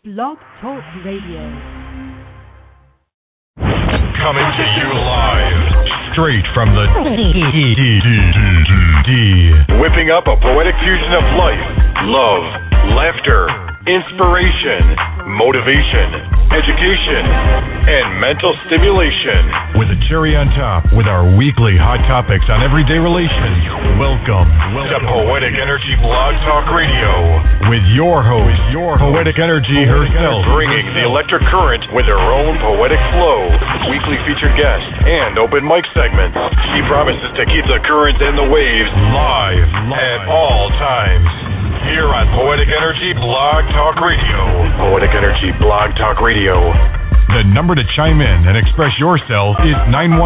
Blog Talk Radio. Coming to you live, straight from the whipping up a poetic fusion of life, love, laughter, inspiration, motivation, education, and mental stimulation. With a cherry on top, with our weekly hot topics on everyday relations. Welcome to Poetic Energy Blog Talk Radio with your host, Poetic Energy herself, bringing the electric current with her own poetic flow, weekly featured guests, and open mic segments. She promises to keep the currents and the waves live at all times. Here on Poetic Energy Blog Talk Radio. Poetic Energy Blog Talk Radio. The number to chime in and express yourself is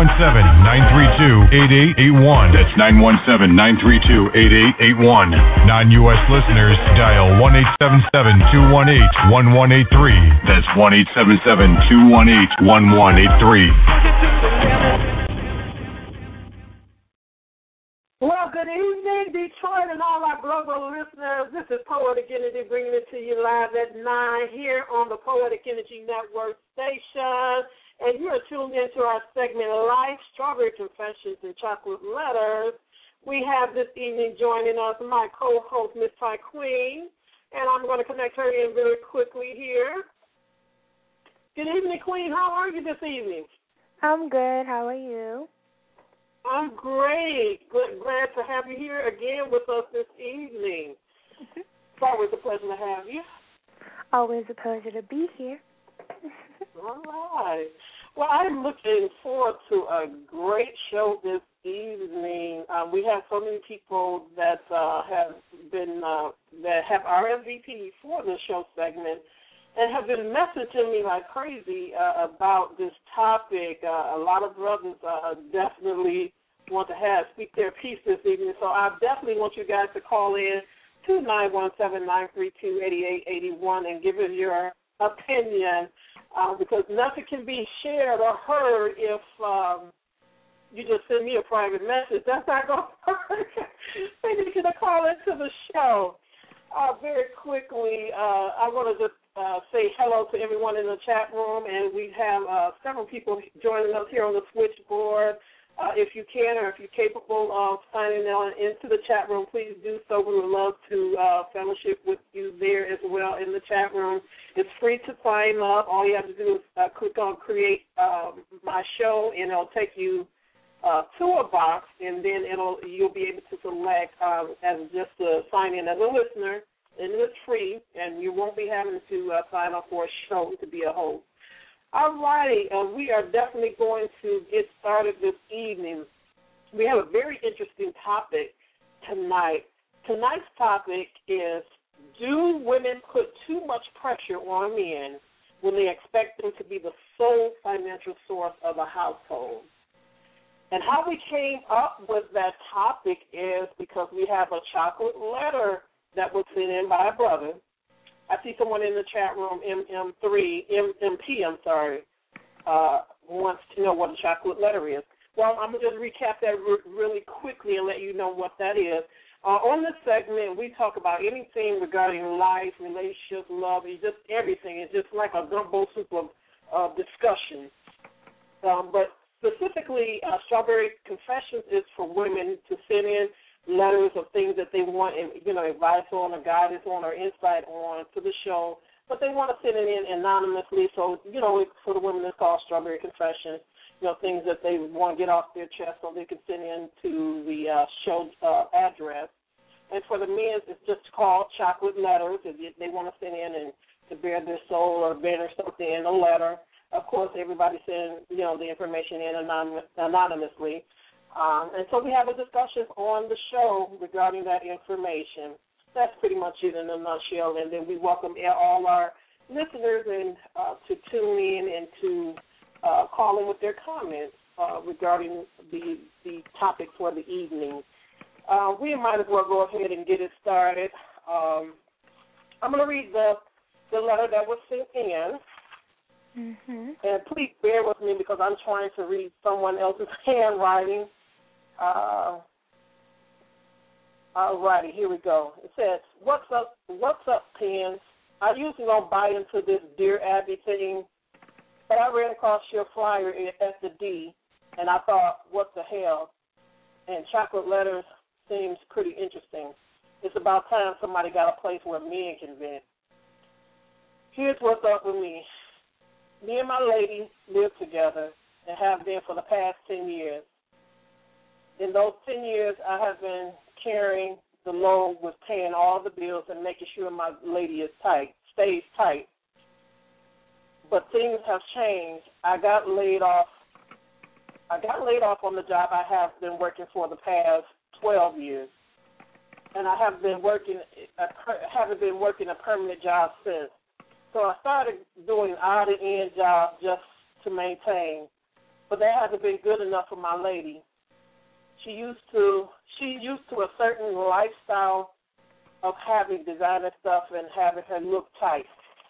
917-932-8881. That's 917-932-8881. Non-U.S. listeners dial 1-877-218-1183. That's 1-877-218-1183. Well, good evening, Detroit, and all our global listeners. This is Poetic Energy bringing it to you live at 9 here on the Poetic Energy Network station. And you are tuned into our segment, Life, Strawberry Confessions, and Chocolate Letters. We have this evening joining us my co-host, Miss Ty Queen, and I'm going to connect her in very quickly here. Good evening, Queen. How are you this evening? I'm good. How are you? I'm great. Glad to have you here again with us this evening. It's always a pleasure to have you. Always a pleasure to be here. All right. Well, I'm looking forward to a great show this evening. We have so many people that have been that have RSVP for the show segment and have been messaging me like crazy about this topic. A lot of brothers definitely want to speak their piece this evening, so I definitely want you guys to call in to 917-932-8881 and give us your opinion, because nothing can be shared or heard if you just send me a private message. That's not going to work. We need you to call into the show. Very quickly, I want to just say hello to everyone in the chat room, and we have several people joining us here on the switchboard. If you can or if you're capable of signing on into the chat room, please do so. We would love to fellowship with you there as well in the chat room. It's free to sign up. All you have to do is click on Create My Show, and it'll take you to a box, and then you'll be able to select as just to sign in as a listener, and it's free, and you won't be having to sign up for a show to be a host. All righty, we are definitely going to get started this evening. We have a very interesting topic tonight. Tonight's topic is, do women put too much pressure on men when they expect them to be the sole financial source of a household? And how we came up with that topic is because we have a chocolate letter that was sent in by a brother. I see someone in the chat room, MP, wants to know what a chocolate letter is. Well, I'm going to just recap that really quickly and let you know what that is. On this segment, we talk about anything regarding life, relationships, love, it's just everything. It's just like a gumbo soup of discussion. But specifically, Strawberry Confessions is for women to send in letters of things that they want, advice on or guidance on or insight on to the show, but they want to send it in anonymously. So, for the women, it's called Strawberry Confessions, things that they want to get off their chest so they can send in to the show address. And for the men, it's just called chocolate letters. If they want to send in and to bare their soul or banner something in a letter. Of course, everybody sends, the information in anonymously. And so we have a discussion on the show regarding that information. That's pretty much it in a nutshell. And then we welcome all our listeners to tune in and to call in with their comments regarding the topic for the evening. We might as well go ahead and get it started. I'm going to read the letter that was sent in. Mm-hmm. And please bear with me because I'm trying to read someone else's handwriting. All righty, here we go. It says, what's up, Pens? I usually don't buy into this Dear Abby thing, but I ran across your flyer at the D, and I thought, what the hell? And chocolate letters seems pretty interesting. It's about time somebody got a place where men can vent. Here's what's up with me. Me and my lady live together and have been for the past 10 years. In those 10 years, I have been carrying the load with paying all the bills and making sure my lady stays tight. But things have changed. I got laid off on the job I have been working for the past 12 years. And I haven't been working a permanent job since. So I started doing odd and end jobs just to maintain. But that hasn't been good enough for my lady. She's used to a certain lifestyle of having designer stuff and having her look tight.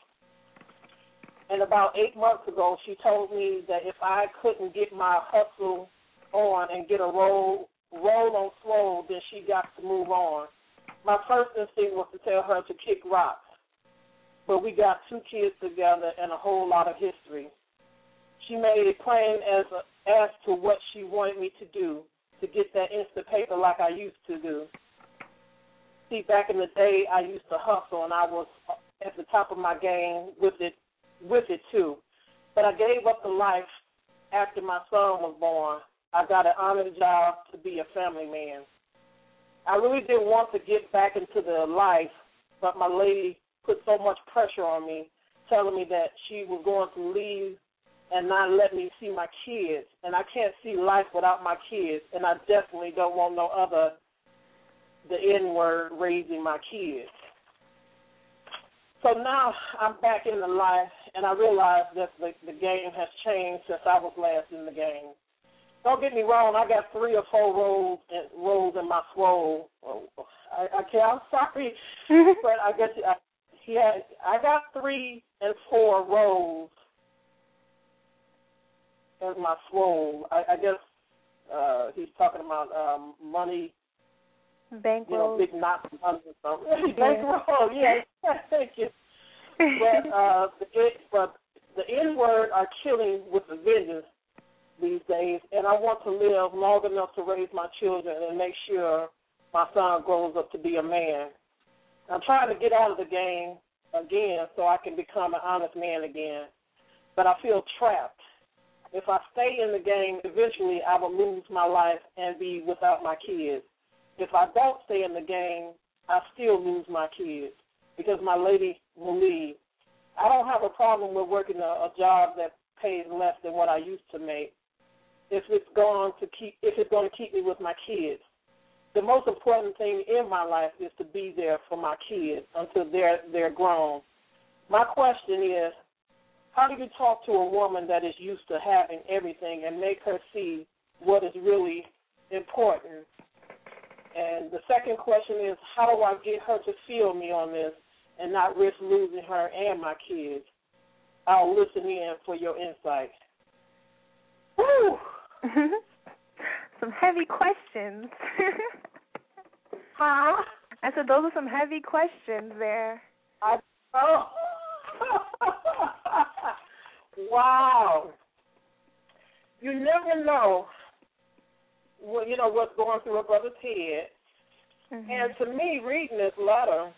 And about 8 months ago, she told me that if I couldn't get my hustle on and get a roll on swole, then she got to move on. My first instinct was to tell her to kick rocks. But we got 2 kids together and a whole lot of history. She made it plain as to what she wanted me to do to get that instant paper like I used to do. See, back in the day, I used to hustle, and I was at the top of my game with it too. But I gave up the life after my son was born. I got an honest job to be a family man. I really didn't want to get back into the life, but my lady put so much pressure on me, telling me that she was going to leave and not let me see my kids. And I can't see life without my kids, and I definitely don't want no other, the N-word, raising my kids. So now I'm back in the life, and I realize that the game has changed since I was last in the game. Don't get me wrong, I got 3 or 4 rolls in my swole. I'm sorry, but I guess I got 3 and 4 rolls in my swole. I guess he's talking about money. Bankroll. Big knots of money or something. Bankroll, yeah. Thank you. But the N-word are killing with the vengeance these days, and I want to live long enough to raise my children and make sure my son grows up to be a man. I'm trying to get out of the game again so I can become an honest man again, but I feel trapped. If I stay in the game, eventually I will lose my life and be without my kids. If I don't stay in the game, I still lose my kids because my lady will leave. I don't have a problem with working a job that pays less than what I used to make if it's going to keep me with my kids. The most important thing in my life is to be there for my kids until they're grown. My question is, how do you talk to a woman that is used to having everything and make her see what is really important? And the second question is, how do I get her to feel me on this and not risk losing her and my kids? I'll listen in for your insight. Woo! Some heavy questions. Huh? I said those are some heavy questions there. Wow. You never know what's going through a brother's head. Mm-hmm. And to me, reading this letter,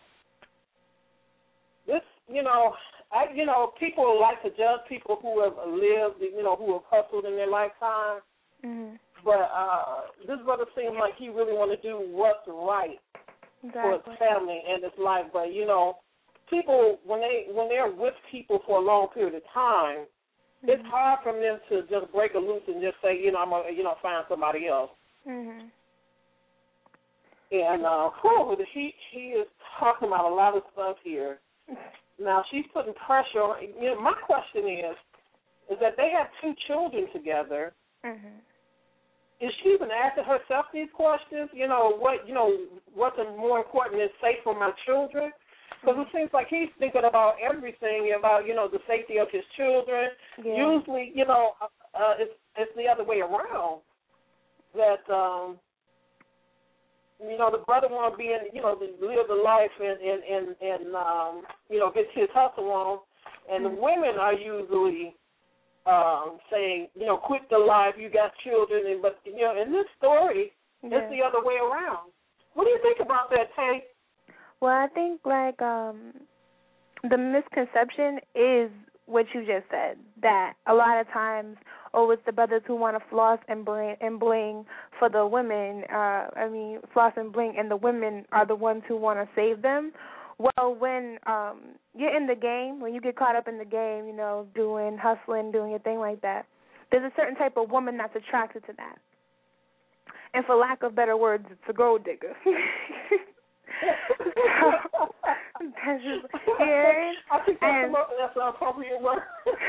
people like to judge people who have lived, who have hustled in their lifetime. Mm-hmm. But this brother seems like he really want to do what's right for his family and his life. But people when they're with people for a long period of time, mm-hmm. it's hard for them to just break a loose and just say, I'm gonna find somebody else. Mm-hmm. And he is talking about a lot of stuff here. Now she's putting pressure on. My question is that they have 2 children together. Mm-hmm. Is she even asking herself these questions? What's more important is safe for my children? Because it seems like he's thinking about everything, about, the safety of his children. Yeah. Usually, it's the other way around. That the brother want to be in, live the life and get his hustle on, and the women are usually saying, quit the life, you got children, but in this story, it's the other way around. What do you think about that, Tay? Well, I think the misconception is what you just said, that a lot of times, it's the brothers who want to floss and bling for the women. Floss and bling, and the women are the ones who want to save them. Well, when you're in the game, when you get caught up in the game, doing hustling, doing your thing like that, there's a certain type of woman that's attracted to that. And for lack of better words, it's a gold digger. That's just weird. I think that's an appropriate word.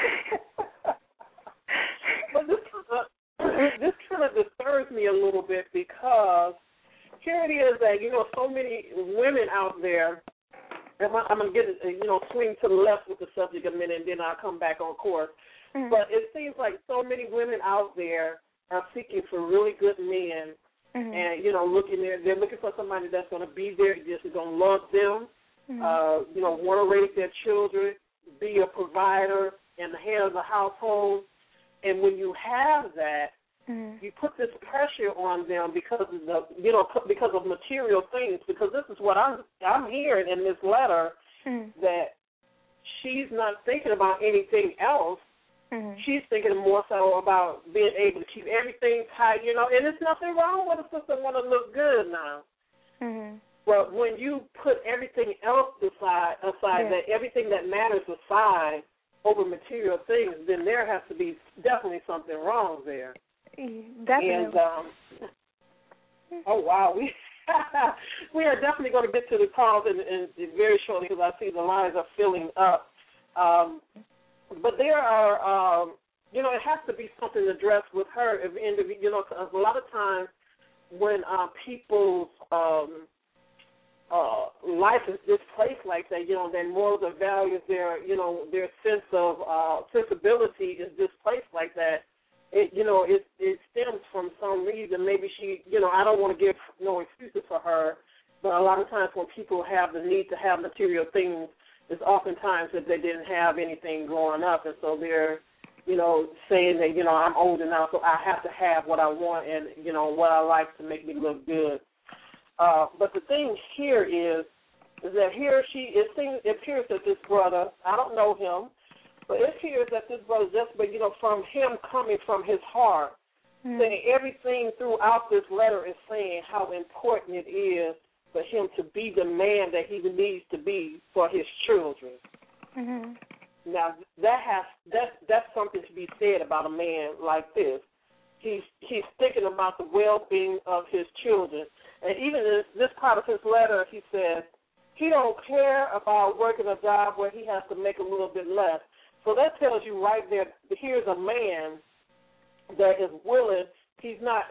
But this kind of disturbs me a little bit, because here it is that, so many women out there, and I'm going to get swing to the left with the subject a minute, and then I'll come back on course. Mm-hmm. But it seems like so many women out there are seeking for really good men. Mm-hmm. And, they're looking for somebody that's going to be there, just going to love them, want to raise their children, be a provider, and the head of the household. And when you have that, you put this pressure on them because of because of material things. Because this is what I'm hearing in this letter, that she's not thinking about anything else. She's thinking more so about being able to keep everything tight, and there's nothing wrong with a sister want to look good now. But when you put everything else aside, that everything that matters aside over material things, then there has to be definitely something wrong there. Definitely. And, oh, wow. We are definitely going to get to the calls in very shortly, because I see the lines are filling up. But there are, it has to be something addressed with her. Because a lot of times when people's life is displaced like that, their morals or values, their sense of sensibility is displaced like that, it stems from some reason. Maybe she, I don't want to give no excuses for her, but a lot of times when people have the need to have material things, it's oftentimes that they didn't have anything growing up, and so they're, saying that, I'm old enough, so I have to have what I want and, what I like to make me look good. But the thing here is that it appears that this brother, I don't know him, but it appears that this brother from him coming from his heart, saying everything throughout this letter is saying how important it is for him to be the man that he needs to be for his children. Now, that's something to be said about a man like this. He's thinking about the well-being of his children. And even in this part of his letter, he says he don't care about working a job where he has to make a little bit less. So that tells you right there, here's a man that is willing. He's not,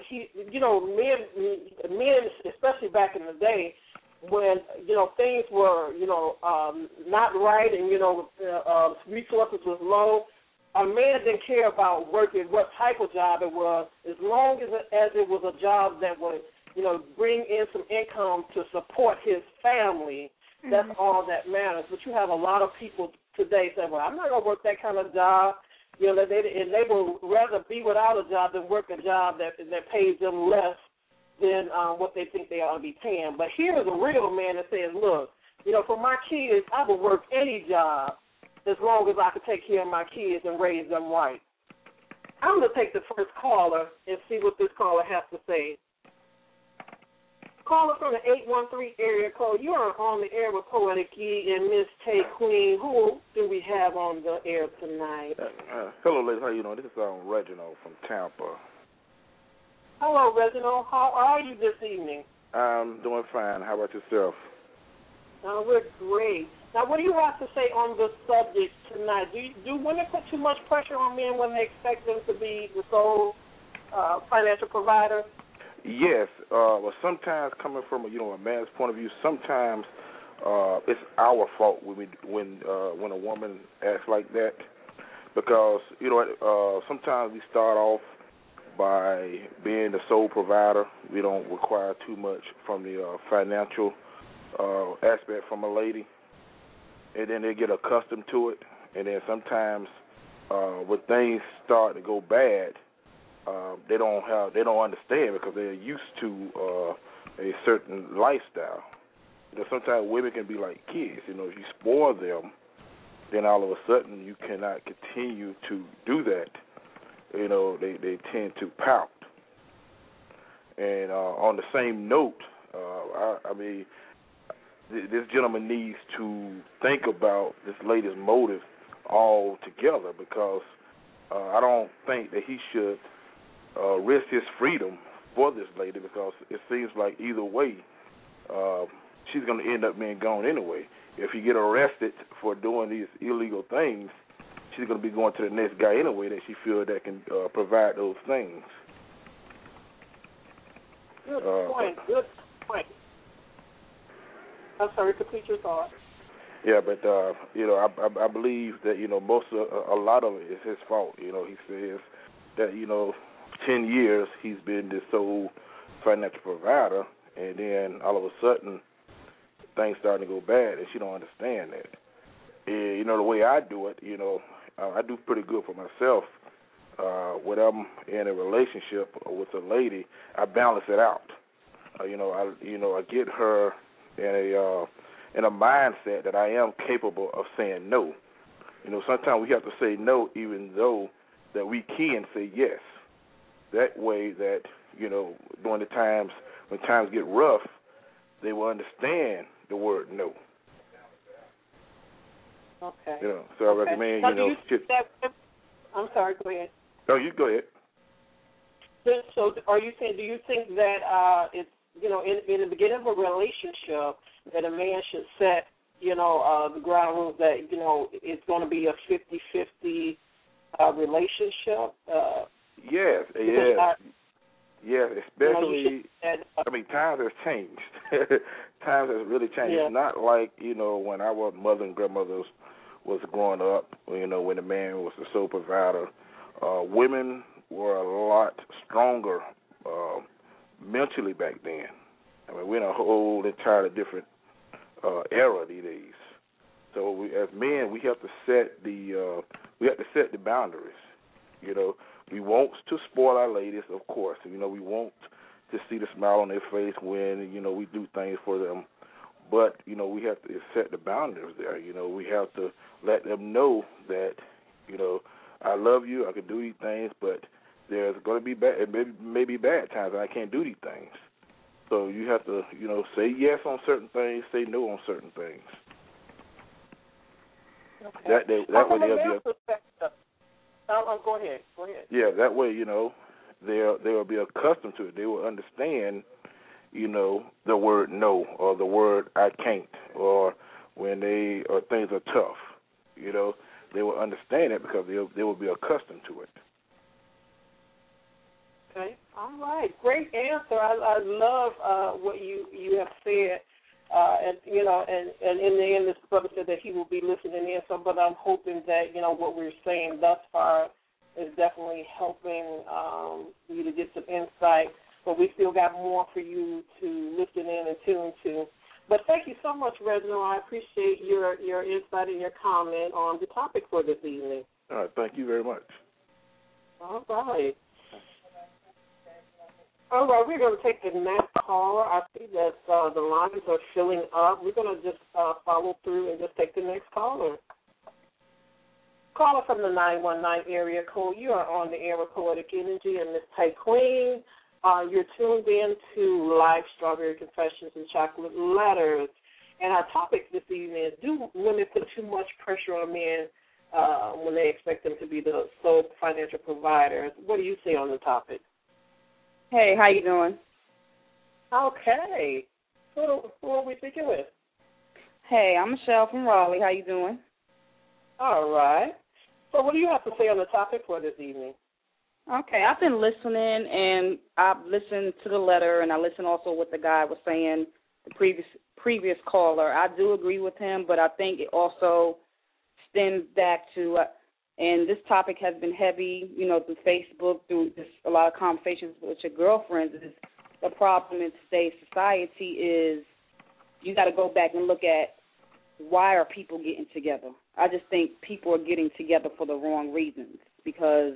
men, especially back in the day, when, things were, not right and, resources was low, a man didn't care about working, what type of job it was, as long as it was a job that would, bring in some income to support his family. That's all that matters. But you have a lot of people today say, well, I'm not going to work that kind of job. And they will rather be without a job than work a job that pays them less than what they think they ought to be paying. But here's a real man that says, look, for my kids, I will work any job as long as I can take care of my kids and raise them right. I'm going to take the first caller and see what this caller has to say. Caller from the 813 area code. You are on the air with Poetic E and Miss Tay Queen. Who do we have on the air tonight? Hello, ladies. How you doing? This is Reginald from Tampa. Hello, Reginald. How are you this evening? I'm doing fine. How about yourself? We're great. Now, what do you have to say on the subject tonight? Do women put too much pressure on men when they expect them to be the sole financial provider? Yes. Well, sometimes coming from a man's point of view, sometimes it's our fault when a woman acts like that, because sometimes we start off by being the sole provider. We don't require too much from the financial aspect from a lady, and then they get accustomed to it. And then sometimes when things start to go bad, they don't understand because they're used to a certain lifestyle. Sometimes women can be like kids. If you spoil them, then all of a sudden you cannot continue to do that. They tend to pout. And on the same note, I mean, this gentleman needs to think about this lady's motive altogether, because I don't think that he should risk his freedom for this lady, because it seems like either way she's going to end up being gone anyway. If you get arrested for doing these illegal things, she's going to be going to the next guy anyway that she feels that can provide those things. Good point. Good point. I'm sorry, complete your thought. Yeah, but I believe that a lot of it is his fault. He says that 10 years he's been the sole financial provider, and then all of a sudden things starting to go bad, and she don't understand that. And, the way I do it, I do pretty good for myself. When I'm in a relationship with a lady, I balance it out. I get her in a mindset that I am capable of saying no. Sometimes we have to say no, even though that we can say yes. That way, that during the times when times get rough, they will understand the word no. Okay. So I recommend, I'm sorry, go ahead. No, you go ahead. So do you think that it's, in the beginning of a relationship, that a man should set, the ground rules that, it's going to be a 50-50 relationship? Yes, especially, times have changed. Times has really changed. Yeah. It's not like, when our mother and grandmothers was growing up, when the man was the sole provider. Women were a lot stronger mentally back then. We're in a whole entirely different era these days. So as men, we have to set the boundaries. We want to spoil our ladies, of course. We want to see the smile on their face when we do things for them. But we have to set the boundaries there. We have to let them know that I love you, I can do these things, but there's going to be maybe bad times and I can't do these things. So you have to say yes on certain things, say no on certain things. Okay. That way they'll be go ahead. Yeah, that way they'll be accustomed to it. They will understand the word no, or the word I can't, or when things are tough. They will understand it because they will be accustomed to it. Okay. All right. Great answer. I love what you have said. And in the end, this brother said that he will be listening in. So, but I'm hoping that what we're saying thus far is definitely helping you to get some insight. But we still got more for you to listen in and tune to. But thank you so much, Reginald. I appreciate your insight and your comment on the topic for this evening. All right. Thank you very much. All right. All right, we're going to take the next caller. I see that the lines are filling up. We're going to just follow through and just take the next caller. Caller from the 919 area code. You are on the air with Poetic Energy and Miss Tay Queen. You're tuned in to Live Strawberry Confessions and Chocolate Letters. And our topic this evening is, do women put too much pressure on men when they expect them to be the sole financial providers? What do you say on the topic? Hey, how you doing? Okay. Who are we speaking with? Hey, I'm Michelle from Raleigh. How you doing? All right. So what do you have to say on the topic for this evening? Okay, I've been listening, and I've listened to the letter, and I listened also what the guy was saying, the previous caller. I do agree with him, but I think it also stems back to And this topic has been heavy, through Facebook, through just a lot of conversations with your girlfriends. Is the problem in today's society is you got to go back and look at why are people getting together. I just think people are getting together for the wrong reasons because,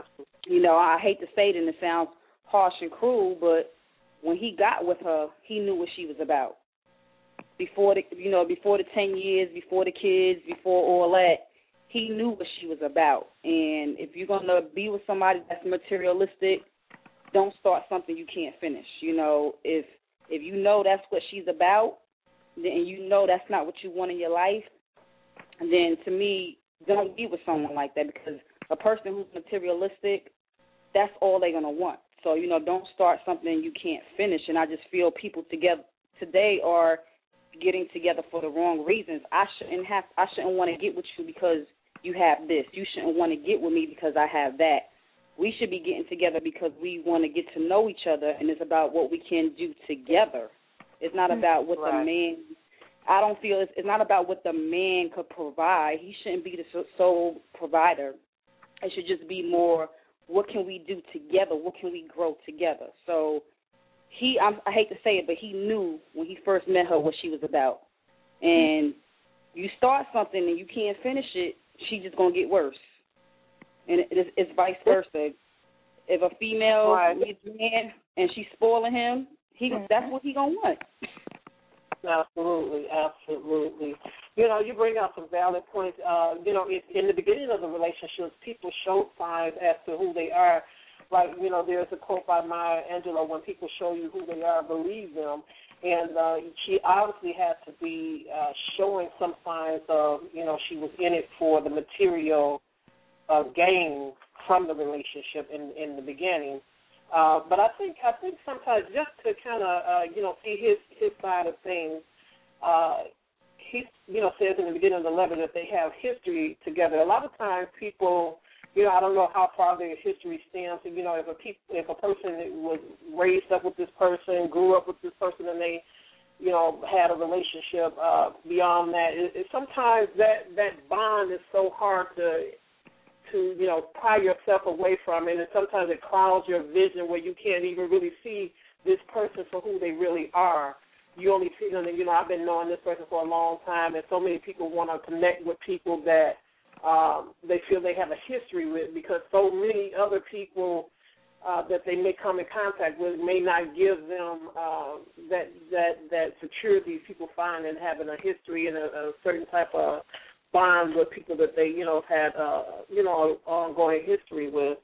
I hate to say it and it sounds harsh and cruel, but when he got with her, he knew what she was about. Before the 10 years, before the kids, before all that, he knew what she was about. And if you're going to be with somebody that's materialistic, don't start something you can't finish. If you know that's what she's about, then that's not what you want in your life, then to me, don't be with someone like that because a person who's materialistic, that's all they're going to want. So, don't start something you can't finish. And I just feel people today are getting together for the wrong reasons. I shouldn't want to get with you because you have this. You shouldn't want to get with me because I have that. We should be getting together because we want to get to know each other, and it's about what we can do together. It's not about what the man. I don't feel it's not about what the man could provide. He shouldn't be the sole provider. It should just be more, what can we do together? What can we grow together? So I hate to say it, but he knew when he first met her what she was about. And you start something and you can't finish it, she's just going to get worse. And it's vice versa. If a female meets a man and she's spoiling him, that's what he going to want. Absolutely. You bring out some valid points. In the beginning of the relationships, people show signs as to who they are. Like, there's a quote by Maya Angelou, when people show you who they are, believe them. And she obviously had to be showing some signs of, she was in it for the material gain from the relationship in the beginning. But I think sometimes just to kind of, see his side of things, he, says in the beginning of the letter that they have history together. A lot of times people, I don't know how far their history stems. If a person was raised up with this person, grew up with this person, and they, had a relationship beyond that, sometimes that bond is so hard to pry yourself away from it, and sometimes it clouds your vision where you can't even really see this person for who they really are. You only see them, I've been knowing this person for a long time, and so many people want to connect with people that they feel they have a history with, because so many other people that they may come in contact with may not give them that security people find in having a history and a certain type of bond with people that they, had, ongoing history with.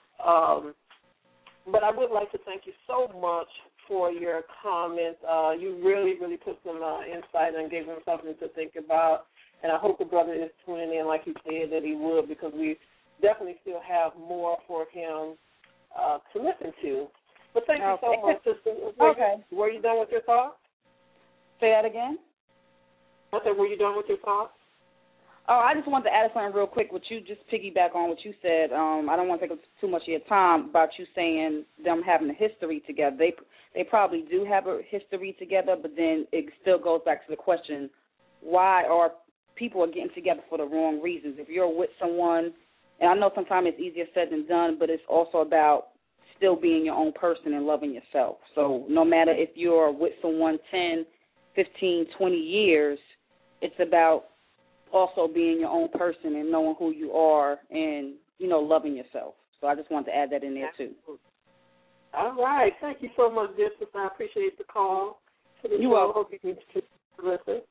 But I would like to thank you so much for your comments. You really, really put some insight and gave them something to think about. And I hope the brother is tuning in like he said that he would, because we definitely still have more for him to listen to. But thank you so much, sister. Were you done with your thoughts? Say that again? I said, were you done with your thoughts? Oh, I just wanted to add something real quick. What you just piggyback on what you said. I don't want to take up too much of your time about you saying them having a history together. They probably do have a history together, but then it still goes back to the question: why are people getting together for the wrong reasons? If you're with someone, and I know sometimes it's easier said than done, but it's also about still being your own person and loving yourself. So no matter if you're with someone 10, 15, 20 years, it's about also being your own person and knowing who you are and, loving yourself. So I just wanted to add that in there, too. All right. Thank you so much, dear sister. I appreciate the call. You're welcome. Hope you can listen.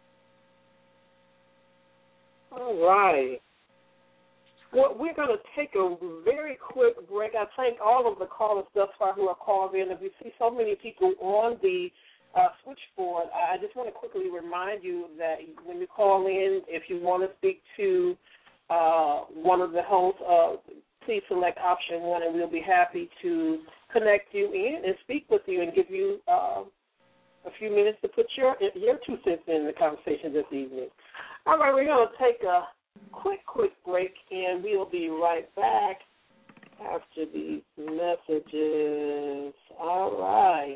All right. Well, we're going to take a very quick break. I thank all of the callers thus far who are called in. And we see so many people on the switchboard. I just want to quickly remind you that when you call in, if you want to speak to one of the hosts, please select option 1, and we'll be happy to connect you in and speak with you and give you a few minutes to put your 2 cents in the conversation this evening. All right, we're going to take a quick break, and we'll be right back after these messages. All right.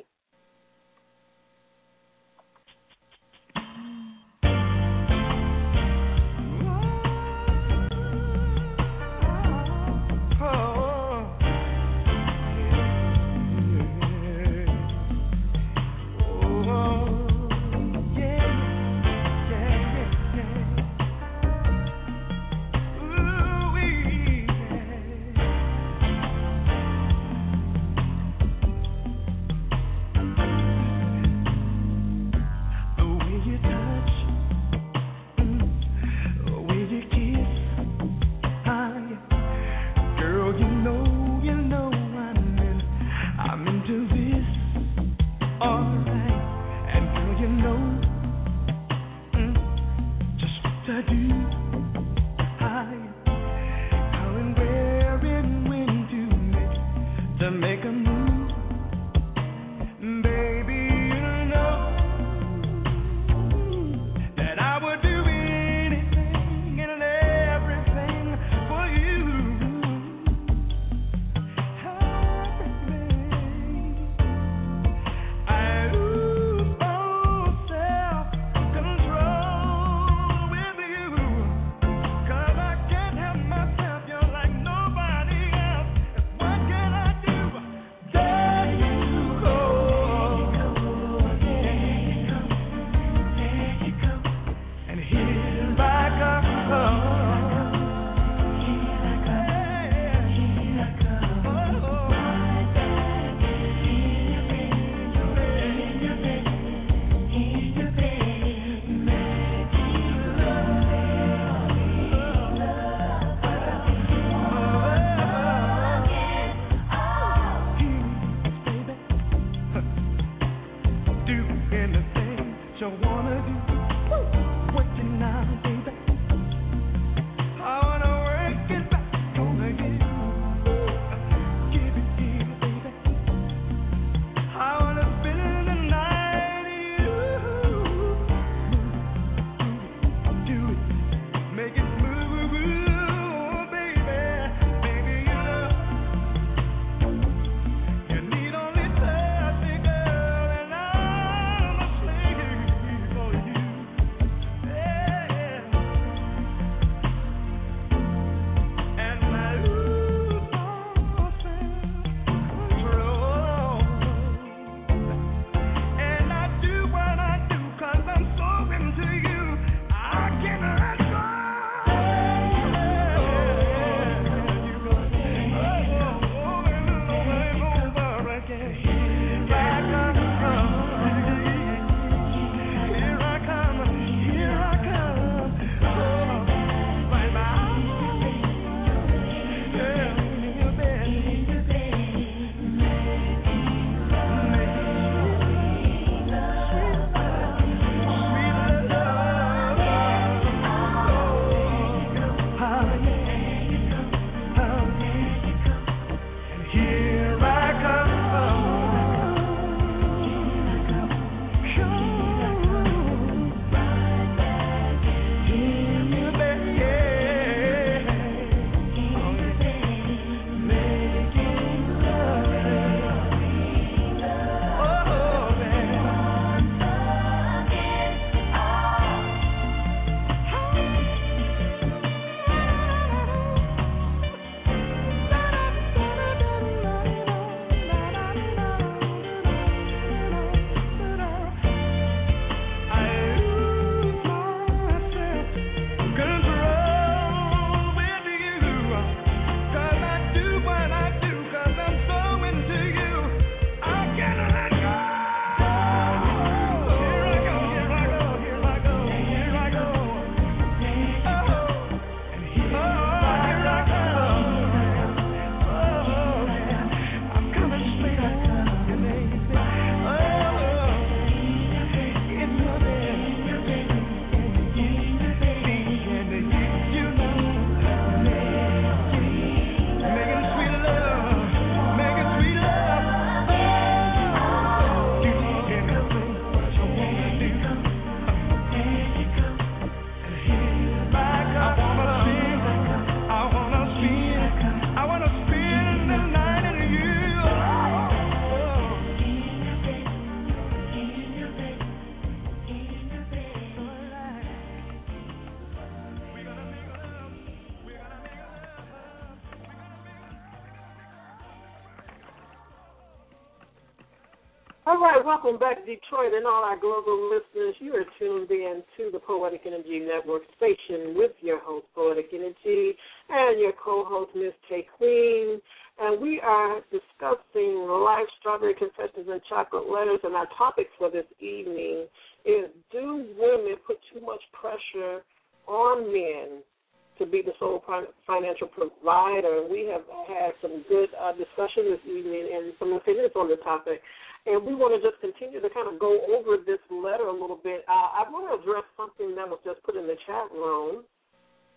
All right, welcome back to Detroit and all our global listeners. You are tuned in to the Poetic Energy Network station with your host, Poetic Energy, and your co-host, Miss K. Queen. And we are discussing life, strawberry confessions, and chocolate letters. And our topic for this evening is, do women put too much pressure on men to be the sole financial provider? We have had some good discussion this evening and some opinions on the topic. And we want to just continue to kind of go over this letter a little bit. I want to address something that was just put in the chat room.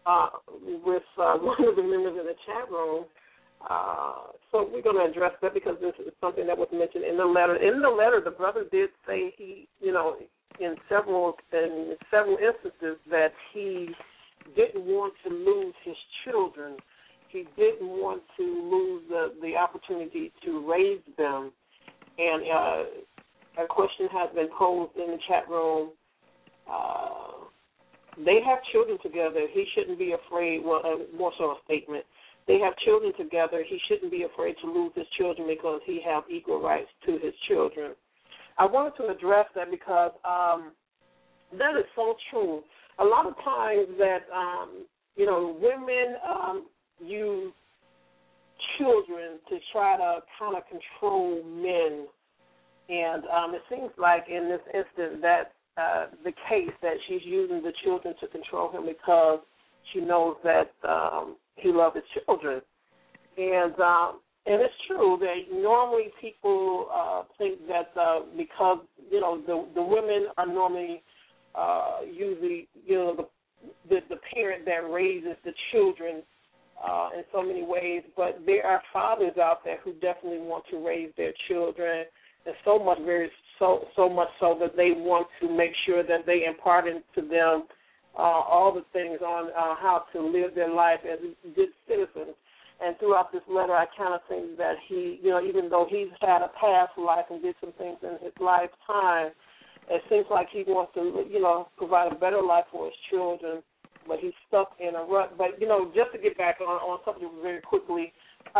with one of the members in the chat room. So we're going to address that because this is something that was mentioned in the letter. In the letter, the brother did say he, in several instances that he didn't want to lose his children. He didn't want to lose the opportunity to raise them. And a question has been posed in the chat room. They have children together. He shouldn't be afraid, well, more so a statement. They have children together. He shouldn't be afraid to lose his children because he has equal rights to his children. I wanted to address that because that is so true. A lot of times that, women use children to try to kind of control men. And it seems like in this instance that's the case, that she's using the children to control him because she knows that he loves his children. And it's true that normally people think that because, the women are normally usually, the parent that raises the children in so many ways, but there are fathers out there who definitely want to raise their children, and so much so that they want to make sure that they impart into them all the things on how to live their life as good citizens. And throughout this letter, I kind of think that he, even though he's had a past life and did some things in his lifetime, it seems like he wants to, provide a better life for his children, but he's stuck in a rut. But, just to get back on something very quickly,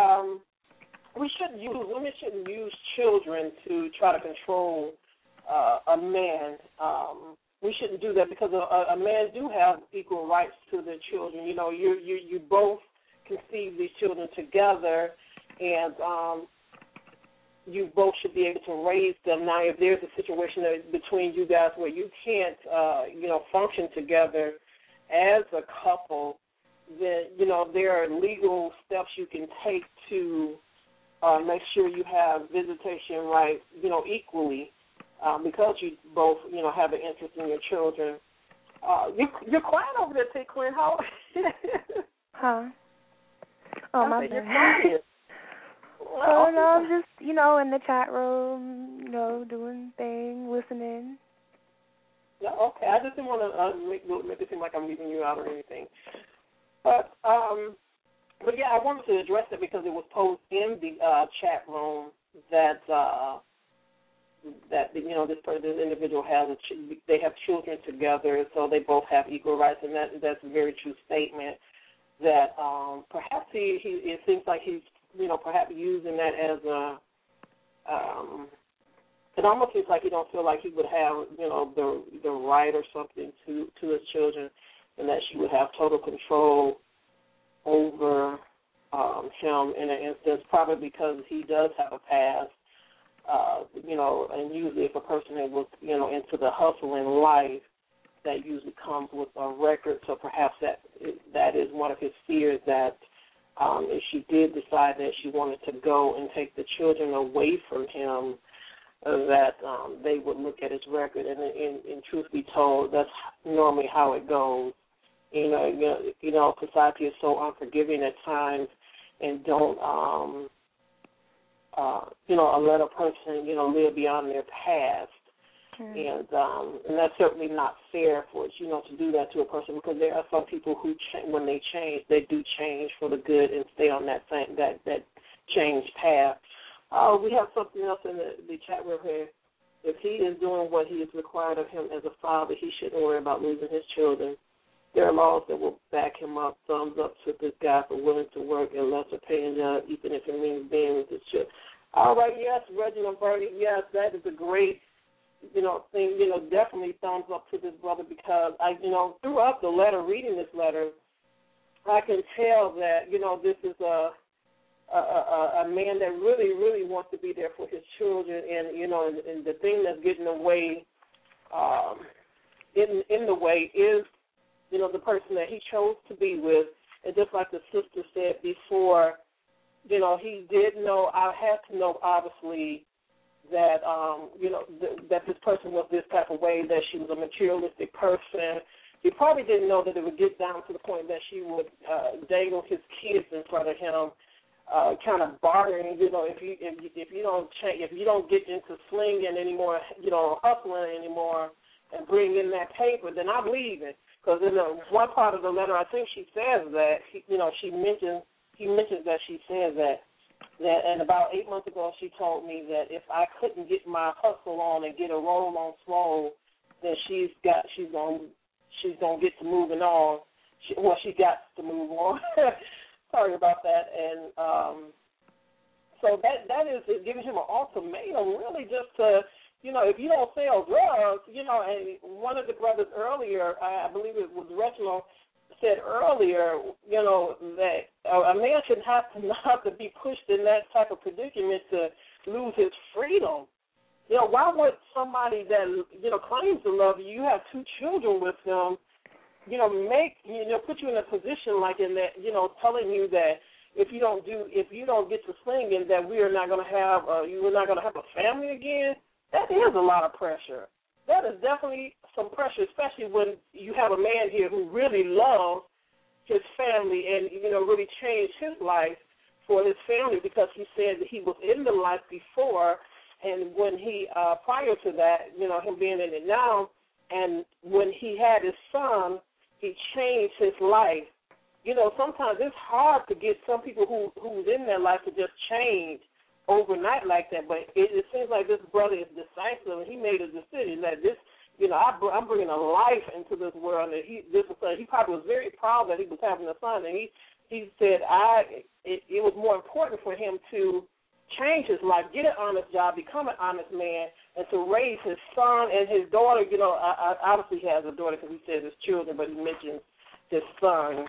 women shouldn't use children to try to control a man. We shouldn't do that because a man do have equal rights to their children. You both conceive these children together, and you both should be able to raise them. Now, if there's a situation between you guys where you can't, function together as a couple, then, there are legal steps you can take to make sure you have visitation rights, equally, because you both, have an interest in your children. You're quiet over there, T. Quinn. How? Huh? Oh, my bad. Well, no, I'm just, in the chat room, doing things, listening. Yeah, okay. I just didn't want to make it seem like I'm leaving you out or anything. But yeah, I wanted to address it because it was posed in the chat room that this individual they have children together, so they both have equal rights, and that's a very true statement. That perhaps it seems like he's perhaps using that as it almost seems like he don't feel like he would have the right or something to his children, and that she would have total control over him in an instance, probably because he does have a past, and usually if a person was, into the hustle in life, that usually comes with a record, so perhaps that is one of his fears, that if she did decide that she wanted to go and take the children away from him, that they would look at his record, and in truth be told, that's normally how it goes. Society is so unforgiving at times, and don't, let a person, live beyond their past. And that's certainly not fair for to do that to a person, because there are some people who, when they change, they do change for the good and stay on that changed path. We have something else in the chat room here. If he is doing what he is required of him as a father, he shouldn't worry about losing his children. There are laws that will back him up. Thumbs up to this guy for willing to work and lesser paying job, even if it means being with his children. All right, yes, Reginald Birdie, yes, that is a great thing, definitely thumbs up to this brother, because throughout the letter, reading this letter, I can tell that, this is a man that really, really wants to be there for his children, and the thing that's getting away, in the way is, the person that he chose to be with. And just like the sister said before, he did know, I had to know, obviously, that, that this person was this type of way, that she was a materialistic person, he probably didn't know that it would get down to the point that she would dangle his kids in front of him, kind of bartering. You know, if you don't get into slinging anymore, you know, hustling anymore, and bring in that paper, then I'm leaving. Because in one part of the letter, I think she says that, he mentions that she says that, and about 8 months ago, she told me that if I couldn't get my hustle on and get a roll on slow, then she's gonna get to moving on. She got to move on. Sorry about that. And so that is giving him an ultimatum, really, just to, you know, if you don't sell drugs, you know, and one of the brothers earlier, I believe it was Reginald, said earlier, you know, that a man shouldn't have to be pushed in that type of predicament to lose his freedom. You know, why would somebody that, you know, claims to love you have 2 children with them, you know, put you in a position like in that, you know, telling you that if you don't get to singing, that we're not going to have a family again? That is a lot of pressure. That is definitely some pressure, especially when you have a man here who really loves his family and, you know, really changed his life for his family, because he said that he was in the life before, and when he, prior to that, you know, him being in it now, and when he had his son, he changed his life. You know, sometimes it's hard to get some people who's in their life to just change overnight like that, but it seems like this brother is decisive, and he made a decision that this, you know, I'm bringing a life into this world, and he probably was very proud that he was having a son, and he said it was more important for him to change his life, get an honest job, become an honest man, and to raise his son and his daughter. You know, obviously he has a daughter because he says his children, but he mentions his son,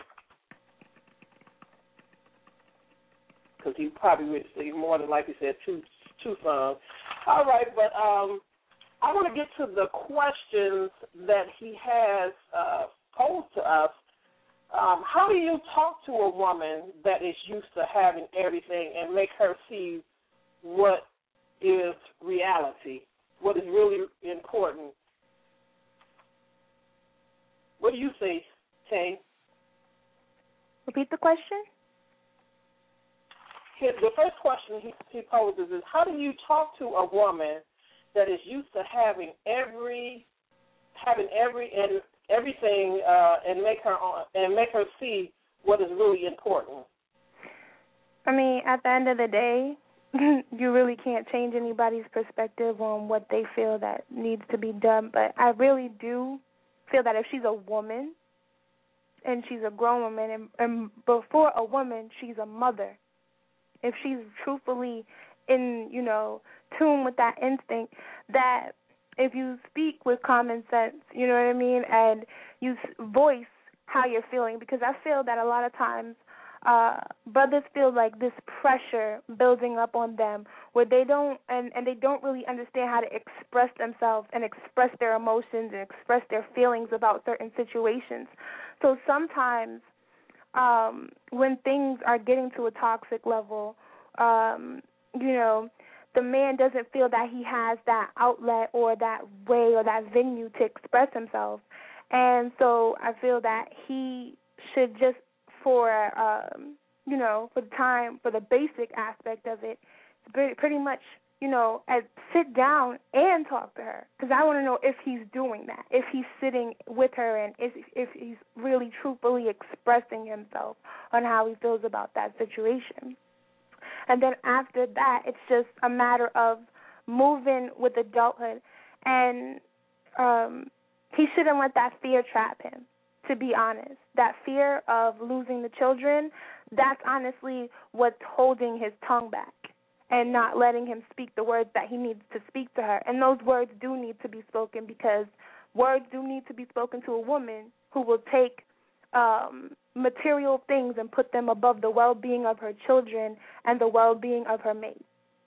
because he probably would say more than likely said two sons. All right, but I want to get to the questions that he has posed to us. How do you talk to a woman that is used to having everything and make her see what is reality, what is really important? What do you say, Tay? Repeat the question. The first question he poses is, how do you talk to a woman that is used to having everything and make her see what is really important? I mean, at the end of the day, you really can't change anybody's perspective on what they feel that needs to be done. But I really do feel that if she's a woman and she's a grown woman, and before a woman, she's a mother. If she's truthfully in, you know, tune with that instinct, that if you speak with common sense, you know what I mean, and you voice how you're feeling, because I feel that a lot of times brothers feel like this pressure building up on them where they don't and they don't really understand how to express themselves and express their emotions and express their feelings about certain situations. So sometimes when things are getting to a toxic level, you know, the man doesn't feel that he has that outlet or that way or that venue to express himself. And so I feel that he should just you know, for the basic aspect of it, pretty much, you know, sit down and talk to her. Because I want to know if he's doing that, if he's sitting with her, and if he's really truthfully expressing himself on how he feels about that situation. And then after that, it's just a matter of moving with adulthood. And he shouldn't let that fear trap him, to be honest. That fear of losing the children, that's honestly what's holding his tongue back and not letting him speak the words that he needs to speak to her. And those words do need to be spoken, because words do need to be spoken to a woman who will take material things and put them above the well-being of her children and the well-being of her mate.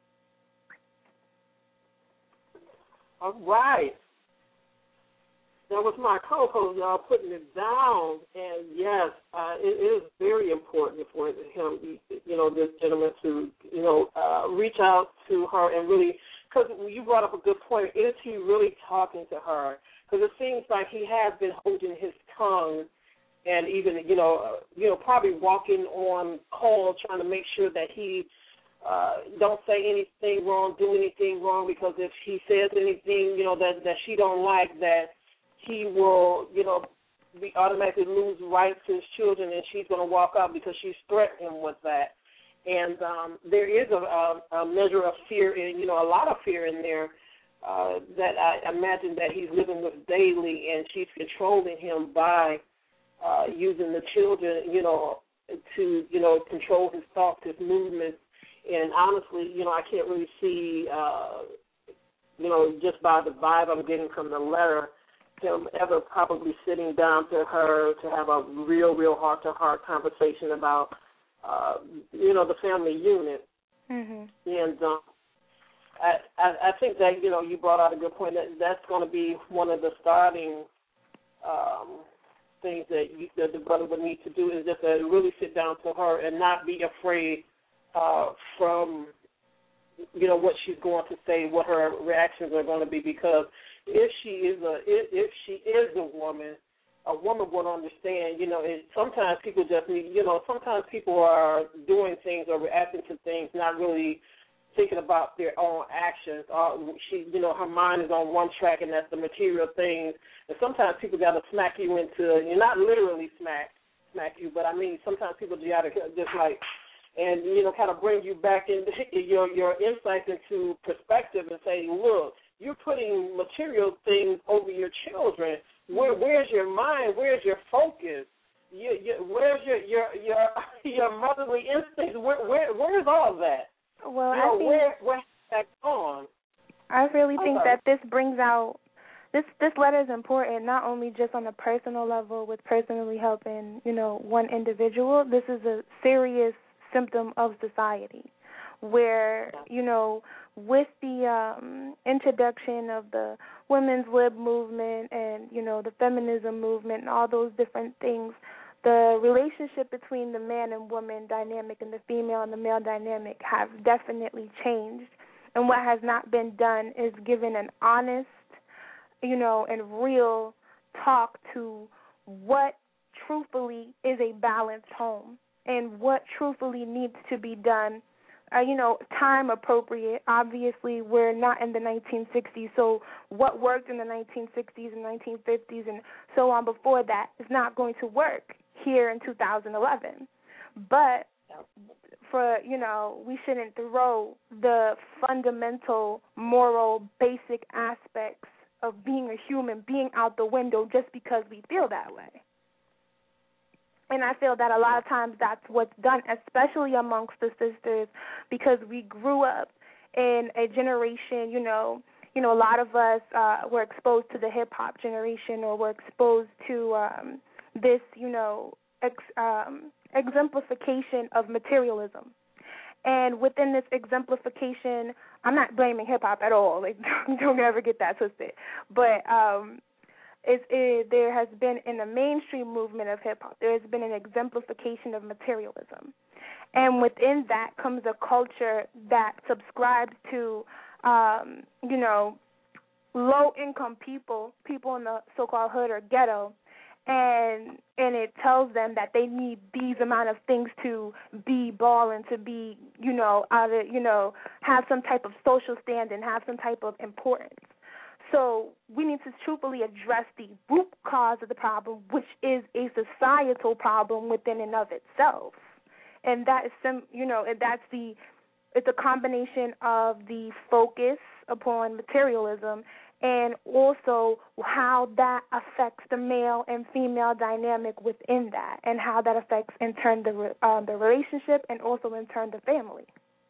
All right. That was my co-host, y'all, putting it down. And, yes, it is very important for him, you know, this gentleman to, you know, reach out to her and really, because you brought up a good point, is he really talking to her? Because it seems like he has been holding his tongue, and even probably walking on call, trying to make sure that he don't say anything wrong, do anything wrong, because if he says anything that she don't like, that he will be automatically lose rights to his children, and she's going to walk out because she's threatening him with that. And there is a measure of fear, a lot of fear in there that I imagine that he's living with daily, and she's controlling him by using the children, to control his thoughts, his movements. And honestly, I can't really see, just by the vibe I'm getting from the letter, him ever probably sitting down to her to have a real heart-to-heart conversation about, the family unit. Mm-hmm. And I think that, you brought out a good point. That's going to be one of the starting things that the brother would need to do, is just to really sit down to her and not be afraid from, what she's going to say, what her reactions are going to be, because if she is a woman would understand. Sometimes people just need. Sometimes people are doing things or reacting to things, not really thinking about their own actions. Her mind is on one track, and that's the material things. And sometimes people got to smack you into. Not literally smack you, but I mean sometimes people got to just like. And, kind of bring you back in your insights into perspective and say, look, you're putting material things over your children. Where's your mind? Where's your focus? Where's your motherly instincts? Where's all that? Well, I think where's that gone? I really think that this brings out this letter is important not only just on a personal level with personally helping one individual. This is a serious symptom of society, where with the introduction of the women's lib movement and the feminism movement and all those different things, the relationship between the man and woman dynamic and the female and the male dynamic have definitely changed. And what has not been done is given an honest, and real talk to what truthfully is a balanced home. And what truthfully needs to be done, time appropriate. Obviously, we're not in the 1960s, so what worked in the 1960s and 1950s and so on before that is not going to work here in 2011. But we shouldn't throw the fundamental, moral, basic aspects of being a human being out the window just because we feel that way. And I feel that a lot of times that's what's done, especially amongst the sisters, because we grew up in a generation, a lot of us were exposed to the hip-hop generation, or were exposed to this, exemplification of materialism. And within this exemplification, I'm not blaming hip-hop at all. Like, don't ever get that twisted. But there has been, in the mainstream movement of hip-hop, there has been an exemplification of materialism. And within that comes a culture that subscribes to, low-income people in the so-called hood or ghetto, and it tells them that they need these amount of things to be balling, to be, have some type of social standing, have some type of importance. So we need to truthfully address the root cause of the problem, which is a societal problem within and of itself. And that is it's a combination of the focus upon materialism and also how that affects the male and female dynamic within that, and how that affects in turn the relationship and also in turn the family.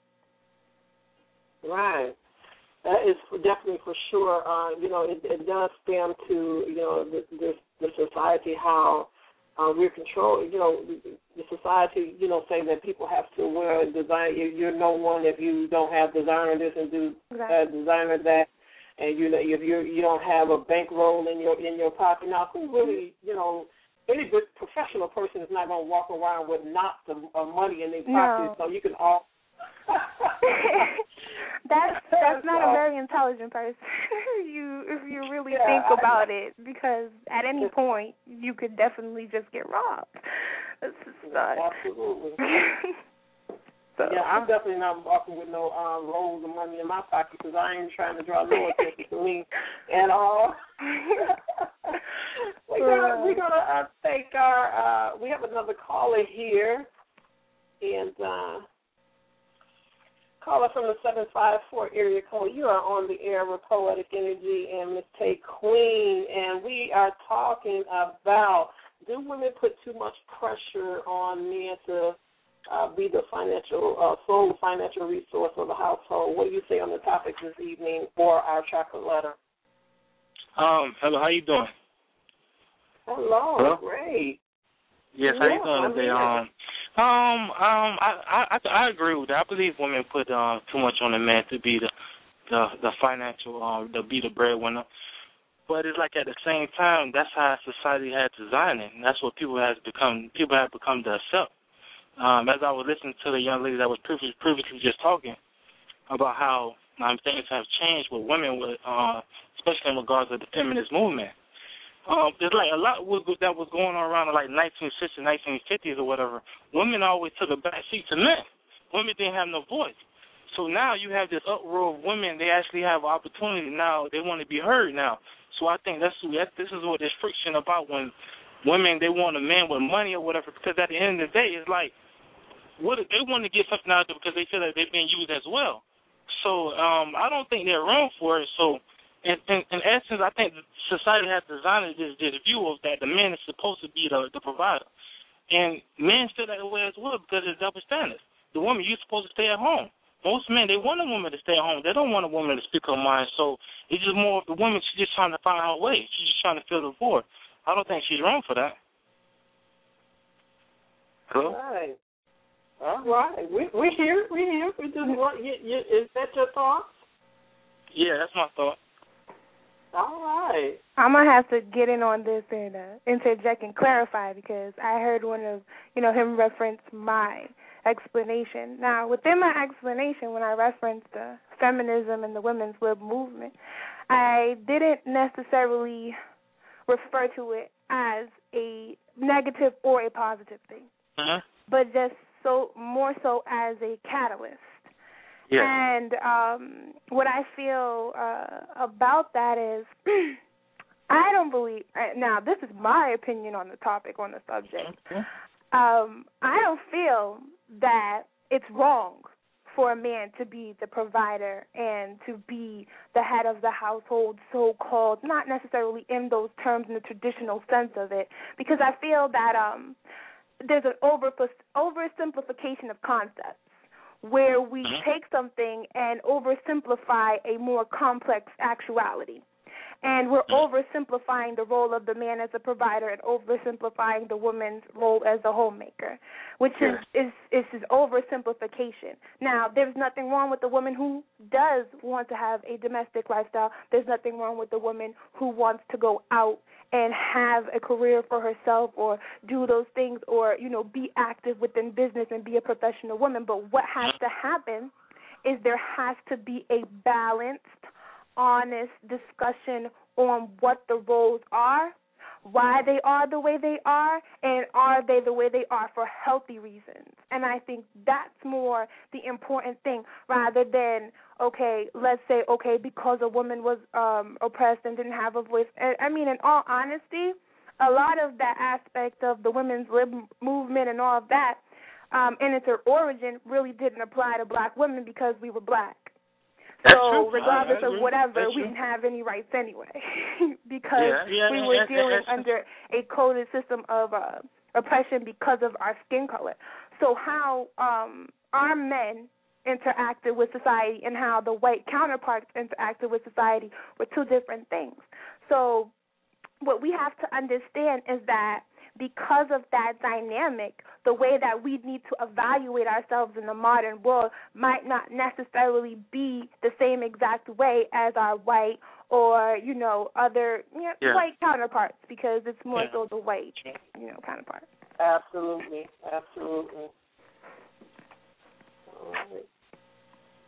Right. That is definitely for sure. It does stem to, the society, how we're controlled. The society, say that people have to wear design. You're no one if you don't have designer this and do designer that, and if you don't have a bankroll in your pocket. Now, who really, any good professional person is not going to walk around with knots of money in their pocket, so you can all. That's not a very intelligent person if you really think about it, because at any point you could definitely just get robbed. That's just not. Absolutely. So. Yeah, I'm definitely not walking with no rolls of money in my pocket, because I ain't trying to draw no attention to me at all. We're gonna take our. We have another caller here, and caller from the 754 area code. You are on the air with Poetic Energy and Miss Tay Queen, and we are talking about, do women put too much pressure on men to be the sole financial resource of the household? What do you say on the topic this evening for our chocolate letter? Hello, how you doing? Hello? Great. Yes, how you doing today? I agree with that. I believe women put too much on the man to be the financial, to be the breadwinner. But it's like at the same time, that's how society has designed it. And that's what people have become to accept. As I was listening to the young lady that was previously just talking about how things have changed with women, especially in regards to the feminist movement. There's like a lot that was going on around in like 1960s, 1950s or whatever. Women always took a back seat to men. Women didn't have no voice. So now you have this uproar of women. They actually have opportunity now. They want to be heard now. So I think this is what there's friction about when women, they want a man with money or whatever, because at the end of the day, it's like, what if they want to get something out of it because they feel that they're being used as well. So I don't think they're wrong for it. So in essence, I think society has designed this view of that the man is supposed to be the provider. And men feel that way as well because it's double standards. The woman, you're supposed to stay at home. Most men, they want a woman to stay at home. They don't want a woman to speak her mind. So it's just more of the woman, she's just trying to find her way. She's just trying to fill the void. I don't think she's wrong for that. Hello? All right. We're here. We just want is that your thought? Yeah, that's my thought. All right. I'm going to have to get in on this and interject and clarify, because I heard one of, him reference my explanation. Now, within my explanation, when I referenced feminism and the women's lib movement, I didn't necessarily refer to it as a negative or a positive thing, but just more so as a catalyst. Yeah. And what I feel about that is, I don't believe, now this is my opinion on the topic, on the subject, I don't feel that it's wrong for a man to be the provider and to be the head of the household, so-called, not necessarily in those terms in the traditional sense of it, because I feel that there's an oversimplification of concepts where we take something and oversimplify a more complex actuality. And we're oversimplifying the role of the man as a provider and oversimplifying the woman's role as a homemaker, which is oversimplification. Now, there's nothing wrong with the woman who does want to have a domestic lifestyle. There's nothing wrong with the woman who wants to go out and have a career for herself or do those things or, be active within business and be a professional woman. But what has to happen is there has to be a balanced, honest discussion on what the roles are, why they are the way they are, and are they the way they are for healthy reasons. And I think that's more the important thing, rather than, let's say, because a woman was oppressed and didn't have a voice. I mean, in all honesty, a lot of that aspect of the women's lib movement and all of that, in its origin, really didn't apply to black women because we were black. So regardless of whatever, we didn't have any rights anyway because we were dealing under a coded system of oppression because of our skin color. So how our men interacted with society and how the white counterparts interacted with society were two different things. So what we have to understand is that because of that dynamic, the way that we need to evaluate ourselves in the modern world might not necessarily be the same exact way as our white or, other white counterparts, because it's more so the white, counterparts. Absolutely. All right.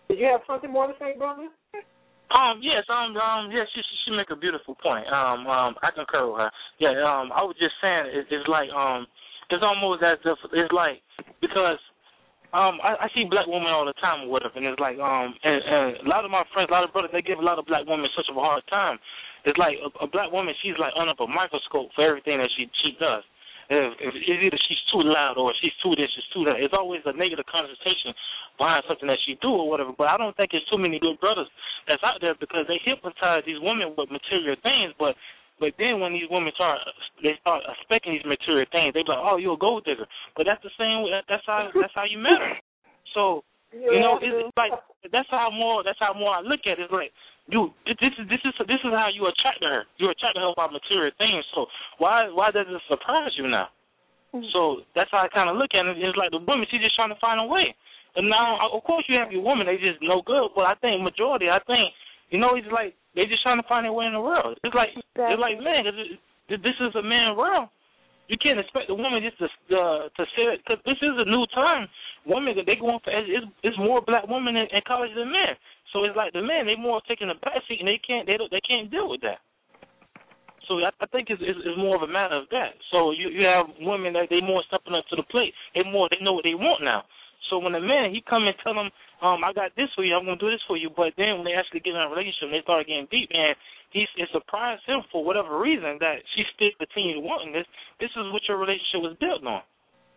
Did you have something more to say, brother? Yes, yes, she make a beautiful point. I concur with her. Yeah, I was just saying it's like, it's almost as if it's like, because I see black women all the time or whatever, and it's like, and a lot of my friends, a lot of brothers, they give a lot of black women such a hard time. It's like a black woman, she's like under a microscope for everything that she does. If either she's too loud or she's too this, she's too that. It's always a negative connotation behind something that she do or whatever. But I don't think it's too many good brothers that's out there because they hypnotize these women with material things. But then when these women start expecting these material things, they be like, oh, you're a gold digger. But that's the same. That's how you met her. So it's like that's how more I look at it. It's like, this is how you attract her. You attract her by material things. So why does it surprise you now? Mm-hmm. So that's how I kind of look at it. It's like the woman, she's just trying to find a way. And now, of course, you have your woman, they just no good. But I think majority, it's like they just trying to find their way in the world. It's like man, this is a man world. You can't expect the woman just to say it because this is a new time. Women, they going for it's more black women in college than men. So it's like the men, they more taking a back seat and they can't deal with that. So I think it's more of a matter of that. So you have women that they more stepping up to the plate. They know what they want now. So when a man, he come and tell them, I got this for you, I'm going to do this for you. But then when they actually get in a relationship, they start getting deep, and it surprised him for whatever reason that she still continued wanting this. This is what your relationship was built on.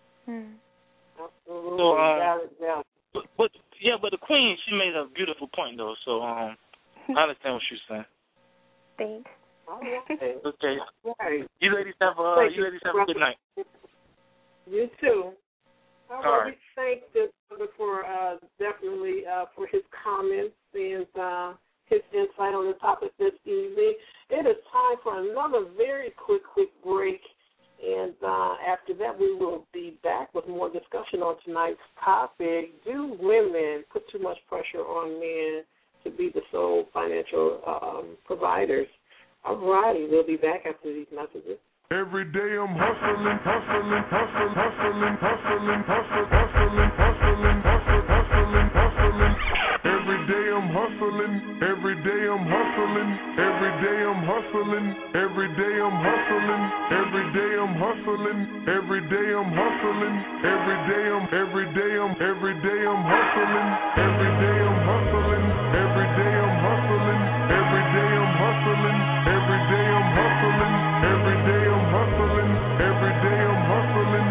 Absolutely. So, but the queen, she made a beautiful point, though. So I understand what she's saying. Thanks. Okay. Right. You ladies have a good night. You too. All right. We thank this brother for definitely for his comments and his insight on the topic this evening. It is time for another very quick break. And after that, we will be back with more discussion on tonight's topic. Do women put too much pressure on men to be the sole financial providers? All righty, we'll be back after these messages. Every day I'm hustling. Every day I'm hustling. Every day I'm hustling. Every day I'm hustling. Every day I'm hustling. Every day I'm hustling. Every day I'm hustling. Every day I'm hustling. Every day I'm hustling. Every day I'm hustling. Every day I'm hustling. Every day I'm hustling. Every day I'm hustling. Every day I'm hustling. Every day I'm hustling.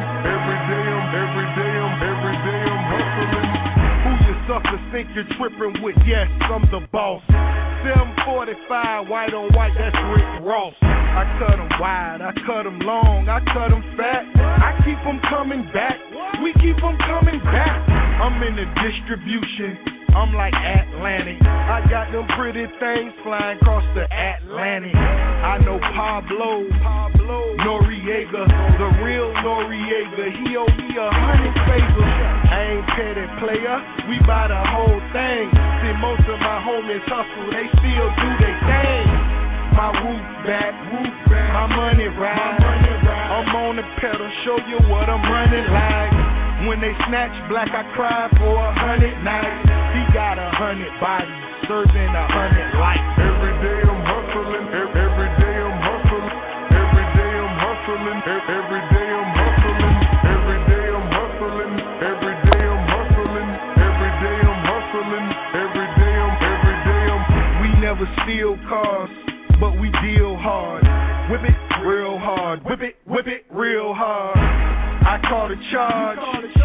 Who you suckers think you're tripping with? Yes, I'm the boss. 745, white on white, that's Rick Ross. I cut them wide, I cut them long, I cut them fat. I keep them coming back, we keep them coming back. I'm in the distribution, I'm like Atlantic. I got them pretty things flying across the Atlantic. I know Pablo Noriega, the real Noriega. He owe me 100 favors. I ain't petty player, we buy the whole thing. See, most of my homies hustle, they still do their thing. My roof back, my money ride. I'm on the pedal, show you what I'm running like. When they snatch black, I cry for 100 nights. He got 100 bodies, serving 100 lives. Every day I'm hustling, every day I'm hustling. Every day I'm hustling, every day I'm hustling. Every day I'm hustling, every day I'm hustling. Every day I'm hustling, every day I'm. We never steal cars, but we deal hard. Whip it real hard, whip it real hard. I call the charge,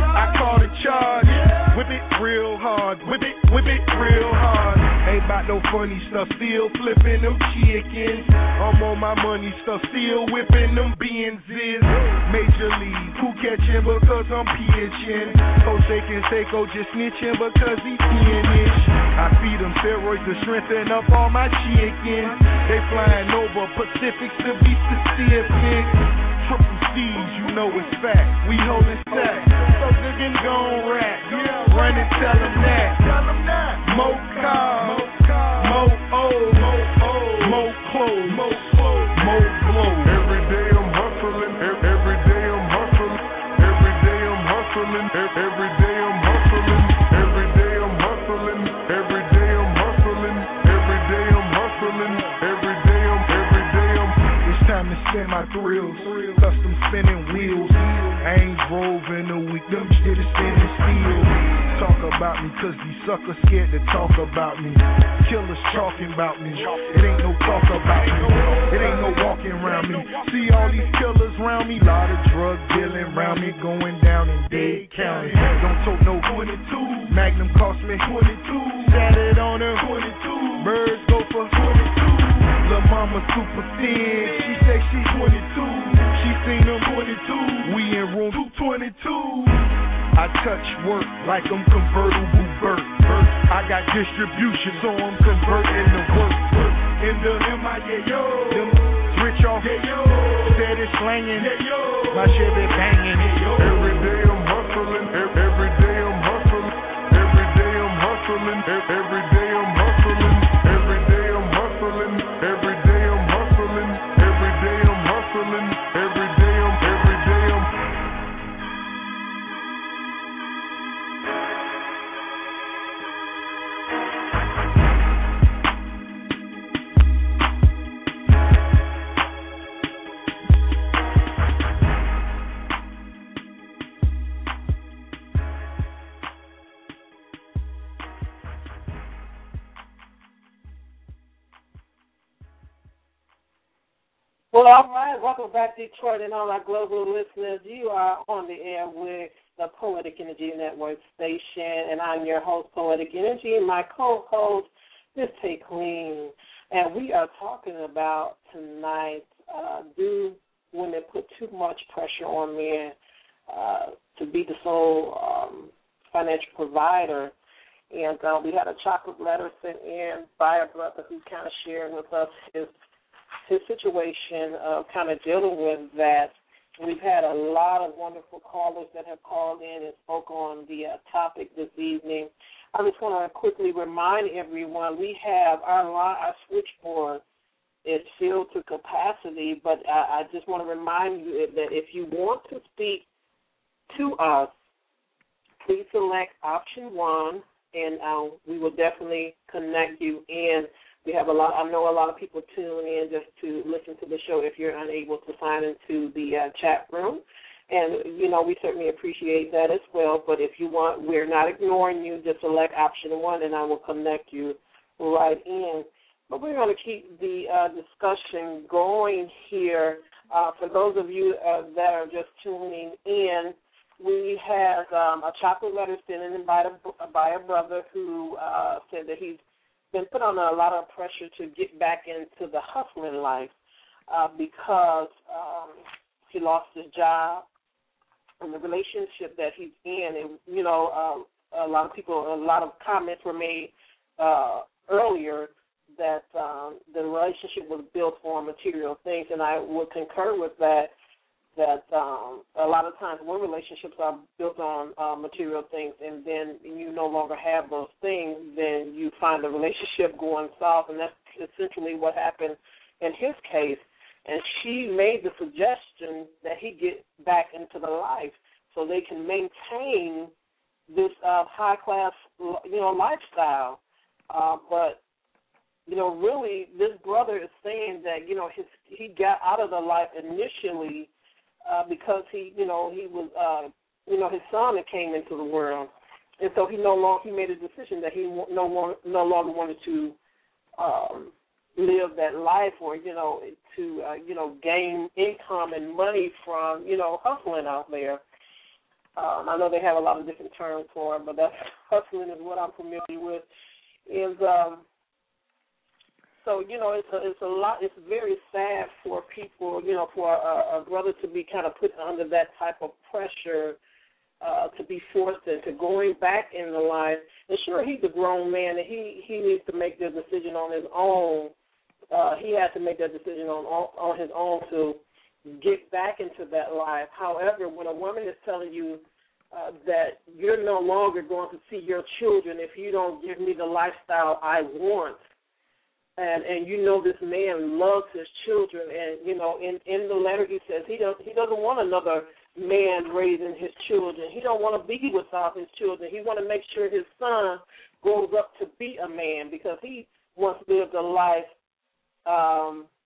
whip it real hard, whip it real hard. Ain't about no funny stuff, still flipping them chickens. I'm on my money stuff, still whipping them Benzes. Major League, who catching because I'm pitching. Jose Canseco just snitching because he 10-ish. I feed them steroids to strengthen up all my chickens. They flying over Pacifics to be specific. Triple C's, you know it's fact. We holding stack. So good and gon' rap. Run and tell them that. More cars, more O's, more clothes, more glow. Every day I'm hustling. Every day I'm hustling. Every day I'm hustling. Every day I'm hustling. Every day I'm hustling. weak, them still standing still. Talk about me, cause these suckers scared to talk about me. Killers talking about me, it ain't no talk about me. It ain't no walking around me. See all these killers around me, lot of drug dealing around me, going down in Dade County. Don't talk no 22, Magnum cost me 22, sat it on her 22, birds go for 22. Lil' mama super thin, she say she's 22, she seen them 22, we in room 222. I touch work like I'm convertible Burt. I got distribution, so I'm converting the work. In the MIA, yo, them rich off, said it's slanging, my shit be banging. Every day I'm hustling, every day I'm hustling, every day I'm hustling, every day I'm hustling, every day I'm hustling, every day I'm hustling, every day I'm hustling, every day I'm. Well, all right. Welcome back, Detroit, and all our global listeners. You are on the air with the Poetic Energy Network station, and I'm your host, Poetic Energy, and my co-host, Miss Tay Queen. And we are talking about tonight, do women put too much pressure on men to be the sole financial provider? And we had a chocolate letter sent in by a brother who kind of shared with us his situation of kind of dealing with that. We've had a lot of wonderful callers that have called in and spoke on the topic this evening. I just want to quickly remind everyone we have our switchboard is filled to capacity, but I just want to remind you that if you want to speak to us, please select option 1, and we will definitely connect you in. We have I know a lot of people tune in just to listen to the show if you're unable to sign into the chat room. And, we certainly appreciate that as well. But if you want, we're not ignoring you. Just select option 1, and I will connect you right in. But we're going to keep the discussion going here. For those of you that are just tuning in, we have a chocolate letter sent in by a brother who said that he's been put under a lot of pressure to get back into the hustling life because he lost his job and the relationship that he's in. And, a lot of comments were made earlier that the relationship was built on material things, and I would concur with that a lot of times when relationships are built on material things and then you no longer have those things, then you find the relationship going south, and that's essentially what happened in his case. And she made the suggestion that he get back into the life so they can maintain this high-class, lifestyle. But really this brother is saying that, he got out of the life initially because he was, his son that came into the world, and so he made a decision that he no longer wanted to live that life or to gain income and money from hustling out there. I know they have a lot of different terms for it, but that's hustling is what I'm familiar with. So, it's a lot. It's very sad for people, for a brother to be kind of put under that type of pressure, to be forced into going back in the life. And sure, he's a grown man, and he needs to make the decision on his own. He has to make that decision on his own to get back into that life. However, when a woman is telling you that you're no longer going to see your children if you don't give me the lifestyle I want, and this man loves his children, and in the letter he says he doesn't want another man raising his children. He don't want to be without his children. He want to make sure his son grows up to be a man because he once lived a life,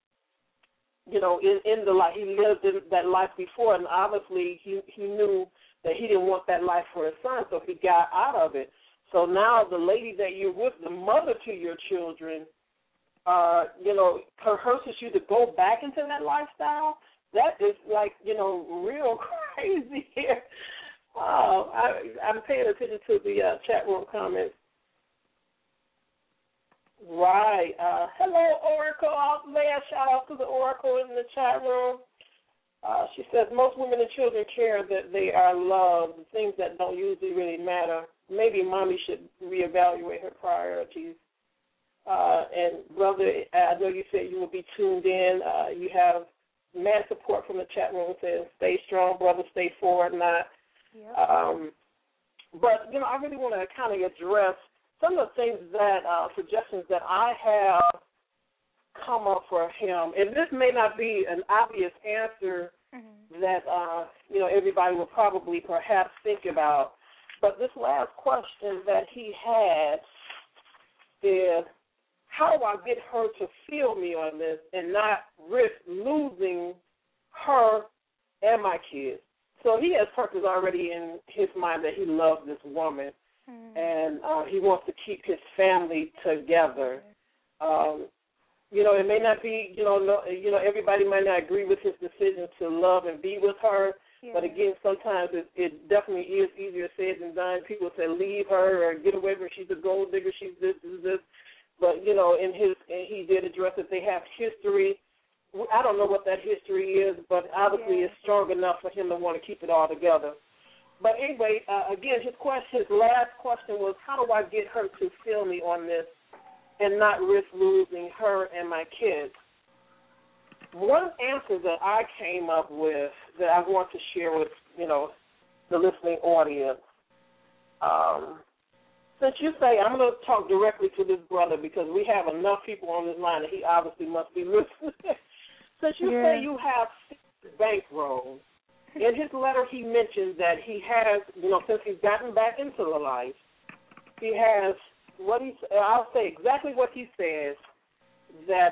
in the life he lived in that life before, and obviously he knew that he didn't want that life for his son, so he got out of it. So now the lady that you're with, the mother to your children, coerces you to go back into that lifestyle. That is like, real crazy here. Wow. I'm paying attention to the chat room comments. Right. Hello, Oracle out there. Shout out to the Oracle in the chat room. She says most women and children care that they are loved, things that don't usually really matter. Maybe mommy should reevaluate her priorities. And, brother, I know you said you will be tuned in. You have mad support from the chat room saying stay strong, brother, stay forward, not. Yep. But, I really want to kind of address some of the things that, suggestions that I have come up for him. And this may not be an obvious answer that, everybody will probably perhaps think about. But this last question that he had is, how do I get her to feel me on this and not risk losing her and my kids? So he has purpose already in his mind that he loves this woman, and he wants to keep his family together. It may not be, everybody might not agree with his decision to love and be with her. Yeah. But again, sometimes it definitely is easier said than done. People say leave her or get away from her. She's a gold digger. She's this. But he did address that they have history. I don't know what that history is, but obviously it's strong enough for him to want to keep it all together. But anyway, again, his last question was, how do I get her to feel me on this and not risk losing her and my kids? One answer that I came up with that I want to share with, the listening audience, since you say, I'm going to talk directly to this brother because we have enough people on this line that he obviously must be listening. Since you say you have 6 bankrolls, in his letter he mentioned that he has, since he's gotten back into the life, he has I'll say exactly what he says, that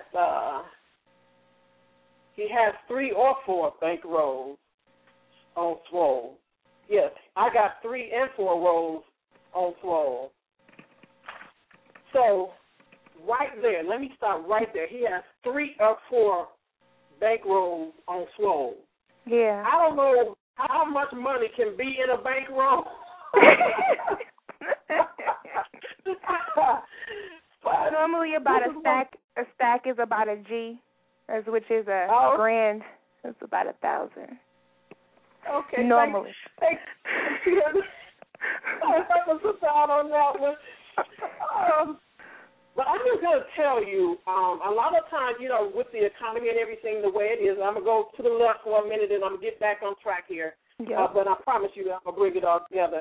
he has 3 or 4 bankrolls on Swole. Yes, I got 3 and 4 rolls on Swole. So right there, let me stop right there. He has 3 or 4 bankrolls on Swole. Yeah. I don't know how much money can be in a bankroll. Normally about a stack. A stack is about a G, which is a grand. It's about 1,000. Okay. Normally. Thanks. I was out on that one. But I'm just going to tell you, a lot of times, with the economy and everything the way it is, I'm going to go to the left for a minute and I'm going to get back on track here. Yep. But I promise you I'm going to bring it all together.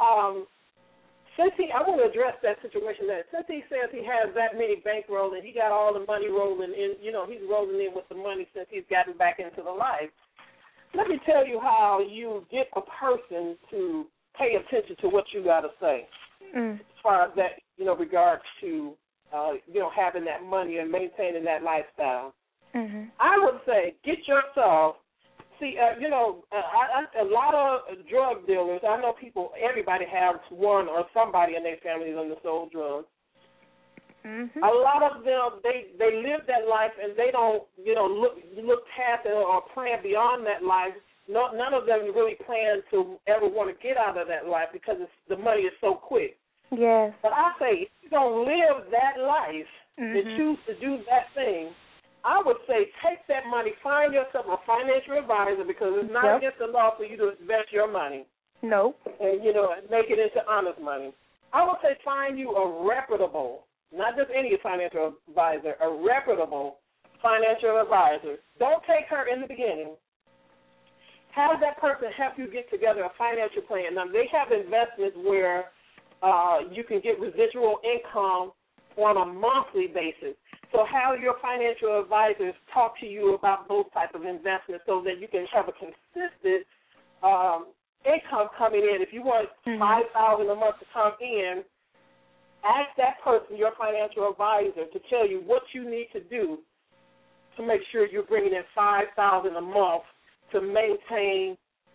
I want to address that situation. That since he says he has that many bankrolls and he got all the money rolling in, he's rolling in with the money since he's gotten back into the life. Let me tell you how you get a person to pay attention to what you got to say as far as that, regards to, having that money and maintaining that lifestyle. I would say get yourself. See, a lot of drug dealers, I know everybody has one or somebody in their families on the sold drugs. A lot of them, they live that life and they don't, look past it or plan beyond that life. None of them really plan to ever want to get out of that life because the money is so quick. Yes. But I say, if you don't live that life and choose to do that thing, I would say take that money, find yourself a financial advisor because it's not against the law for you to invest your money. No. And, make it into honest money. I would say find you a reputable, not just any financial advisor, a reputable financial advisor. Don't take her in the beginning. Have that person help you get together a financial plan. Now, they have investments where you can get residual income on a monthly basis. So have your financial advisors talk to you about those type of investments so that you can have a consistent income coming in. If you want $5,000 a month to come in, ask that person, your financial advisor, to tell you what you need to do to make sure you're bringing in $5,000 a month to maintain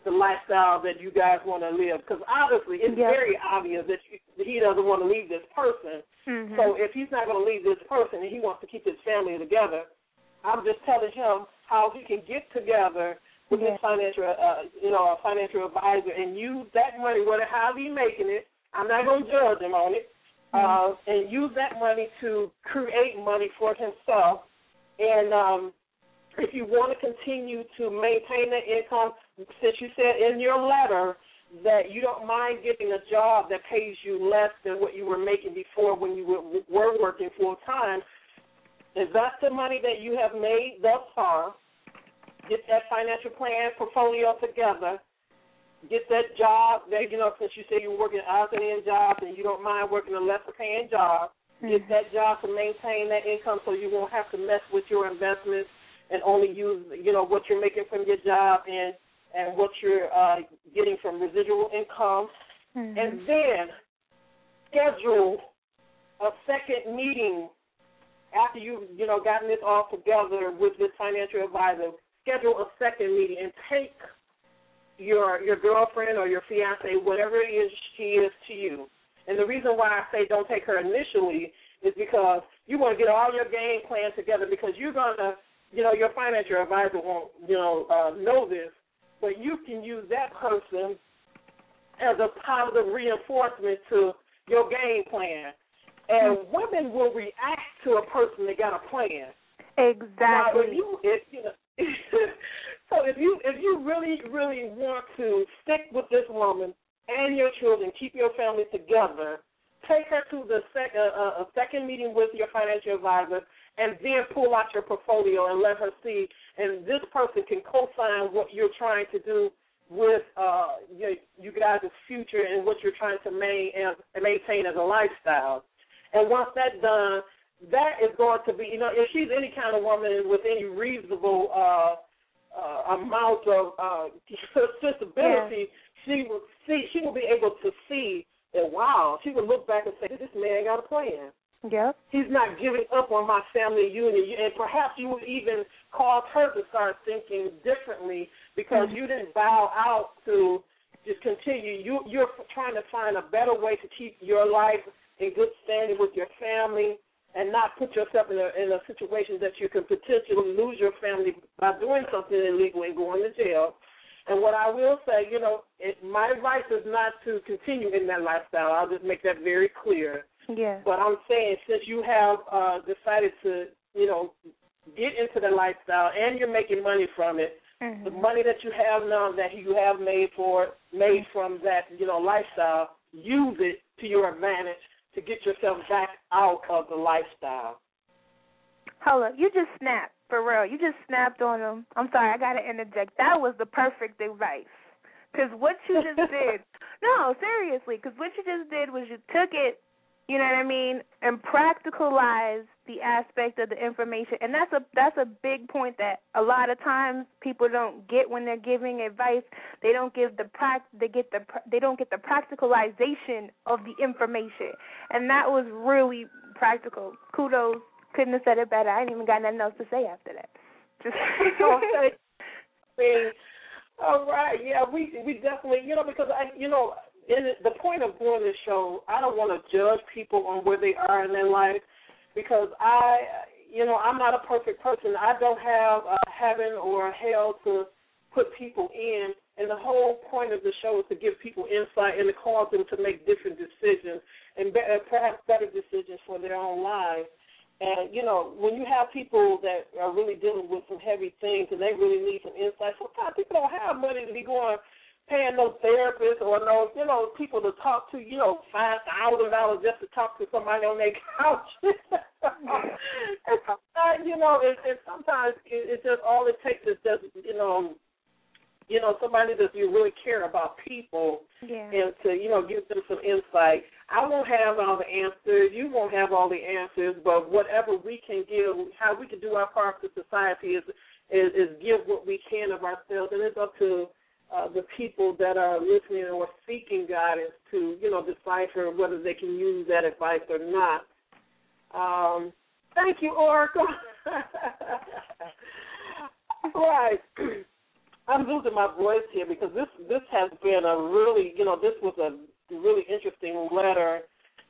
the lifestyle that you guys want to live. Because obviously it's very obvious that he doesn't want to leave this person. Mm-hmm. So if he's not going to leave this person and he wants to keep his family together, I'm just telling him how he can get together with his financial, a financial advisor and use that money, however he's making it. I'm not going to judge him on it. And use that money to create money for himself. And if you want to continue to maintain the income, since you said in your letter that you don't mind getting a job that pays you less than what you were making before when you were working full time, invest the money that you have made thus far, get that financial plan portfolio together, get that job that, since you say you're working out-and-in jobs and you don't mind working a lesser-paying job, get that job to maintain that income so you won't have to mess with your investments and only use, what you're making from your job and what you're getting from residual income. And then schedule a second meeting after you've, gotten this all together with this financial advisor. Schedule a second meeting and take your girlfriend or your fiance, whatever it is she is to you. And the reason why I say don't take her initially is because you want to get all your game plan together because you're going to, your financial advisor won't, know this, but you can use that person as a positive reinforcement to your game plan. And women will react to a person that got a plan. Exactly. Now, so if you really, really want to stick with this woman and your children, keep your family together, take her to the a second meeting with your financial advisor, and then pull out your portfolio and let her see. And this person can co-sign what you're trying to do with you guys' future and what you're trying to maintain as a lifestyle. And once that's done, that is going to be, if she's any kind of woman with any reasonable amount of sensibility, she will be able to see that, wow, she would look back and say, this man got a plan. Yep. He's not giving up on my family union. And perhaps you would even cause her to start thinking differently because you didn't bow out to just continue. You're trying to find a better way to keep your life in good standing with your family and not put yourself in a situation that you can potentially lose your family by doing something illegal and going to jail. And what I will say, my advice is not to continue in that lifestyle. I'll just make that very clear. Yeah. But I'm saying since you have decided to, get into the lifestyle and you're making money from it, the money that you have now that you have made from that, lifestyle, use it to your advantage to get yourself back out of the lifestyle. Hold up. You just snapped, for real. You just snapped on them. I'm sorry, I got to interject. That was the perfect advice. Because what you just did, no, seriously, because what you just did was you took it, you know what I mean, and practicalized the aspect of the information. And that's a big point that a lot of times people don't get when they're giving advice. They don't give they don't get the practicalization of the information. And that was really practical. Kudos. Couldn't have said it better. I ain't even got nothing else to say after that. Just all right. Yeah, we definitely, because the point of doing this show, I don't want to judge people on where they are in their life because I'm not a perfect person. I don't have a heaven or a hell to put people in, and the whole point of the show is to give people insight and to cause them to make different decisions and perhaps better decisions for their own lives. And, when you have people that are really dealing with some heavy things and they really need some insight, sometimes people don't have money to be paying no therapists or no, people to talk to, $5,000 just to talk to somebody on their couch. And sometimes it's just all it takes is just, somebody that you really care about people and to, give them some insight. I won't have all the answers. You won't have all the answers, but whatever we can give, how we can do our part to society is give what we can of ourselves, and it's up to the people that are listening or seeking guidance to, decipher whether they can use that advice or not. Thank you, Oracle. All right. I'm losing my voice here because this has been a really, this was a really interesting letter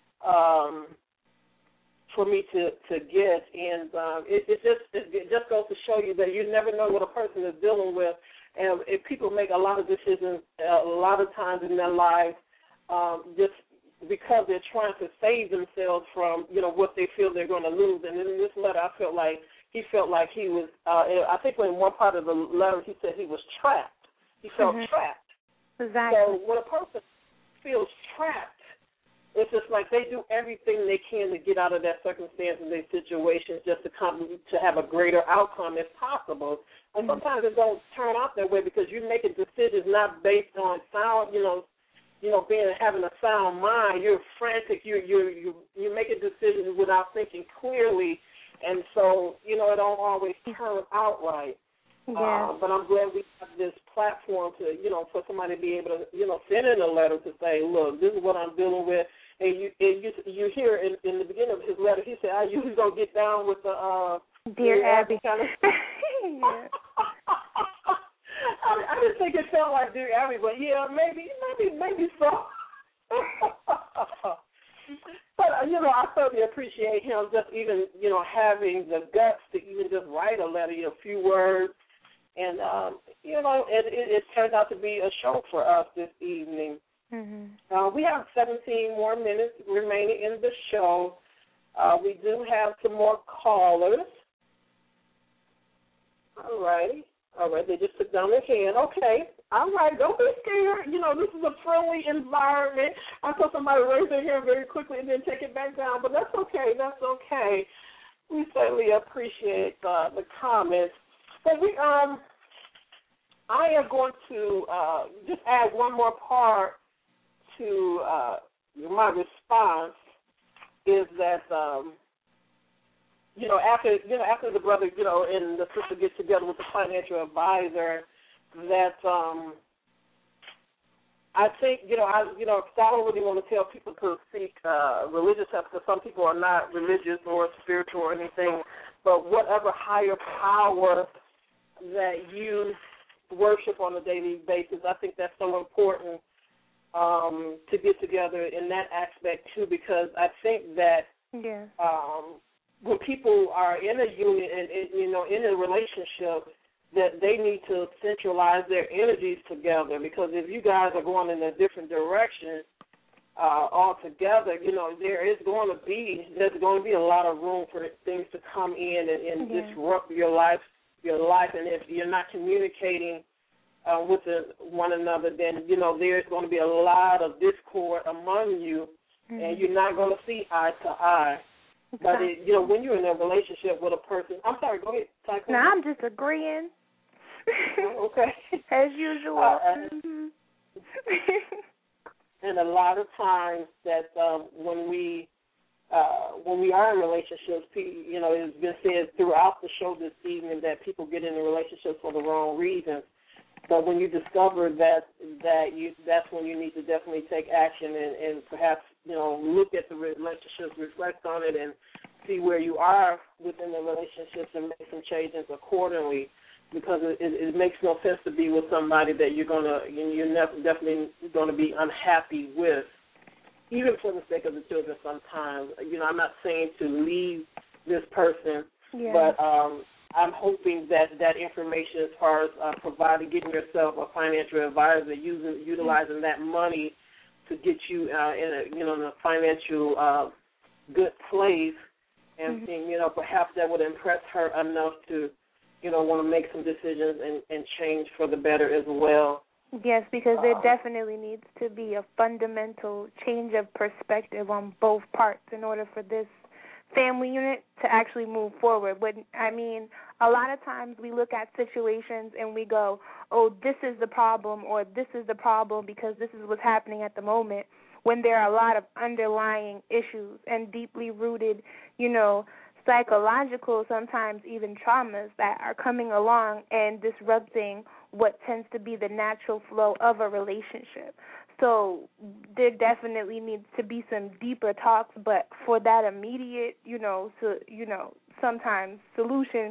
for me to get, and it just goes to show you that you never know what a person is dealing with, and if people make a lot of decisions a lot of times in their lives just because they're trying to save themselves from, what they feel they're going to lose. And in this letter, I felt like he was, I think in one part of the letter he said he was trapped. He felt trapped. Exactly. So when a person feels trapped, it's just like they do everything they can to get out of that circumstance and their situation just to have a greater outcome if possible. And sometimes it don't turn out that way because you're making decisions not based on sound, having a sound mind. You're frantic. You're making decisions without thinking clearly, and so it don't always turn out right. Yeah. But I'm glad we have this platform to for somebody to be able to send in a letter to say, look, this is what I'm dealing with. And you hear in the beginning of his letter, he said, I usually don't get down with the Dear Abby kind of yeah. I didn't think it felt like Dear Abby, but yeah, maybe so. But I certainly appreciate him just even having the guts to even just write a letter, a few words, and it turned out to be a show for us this evening. Mm-hmm. We have 17 more minutes remaining in the show. We do have some more callers. All right, they just took down their hand. Okay, all right, don't be scared. This is a friendly environment. I saw somebody raise their hand very quickly and then take it back down, but that's okay. We certainly appreciate the comments. But I am going to just add one more part to my response is that after the brother and the sister get together with the financial advisor, that I think I don't really want to tell people to seek religious help because some people are not religious or spiritual or anything, but whatever higher power that you worship on a daily basis, I think that's so important to get together in that aspect too, because I think that when people are in a union and in a relationship, that they need to centralize their energies together, because if you guys are going in a different direction altogether, there's going to be a lot of room for things to come in and disrupt your life, and if you're not communicating with one another, then there's going to be a lot of discord among you, and you're not going to see eye to eye. But when you're in a relationship with a person, I'm sorry, go ahead. No, I'm just agreeing. Okay. As usual. And a lot of times that when we are in relationships, it's been said throughout the show this evening that people get into relationships for the wrong reasons. But when you discover that's when you need to definitely take action and perhaps look at the relationships, reflect on it, and see where you are within the relationships and make some changes accordingly. Because it makes no sense to be with somebody that you're definitely going to be unhappy with, even for the sake of the children. Sometimes, I'm not saying to leave this person, but I'm hoping that information, as far as getting yourself a financial advisor, utilizing that money to get you in a financial good place, and perhaps that would impress her enough to want to make some decisions and change for the better as well. Yes, because there definitely needs to be a fundamental change of perspective on both parts in order for this family unit to actually move forward. But, a lot of times we look at situations and we go, oh, this is the problem, or this is the problem because this is what's happening at the moment, when there are a lot of underlying issues and deeply rooted, psychological, sometimes even traumas that are coming along and disrupting what tends to be the natural flow of a relationship. So there definitely needs to be some deeper talks, but for that immediate, sometimes solution,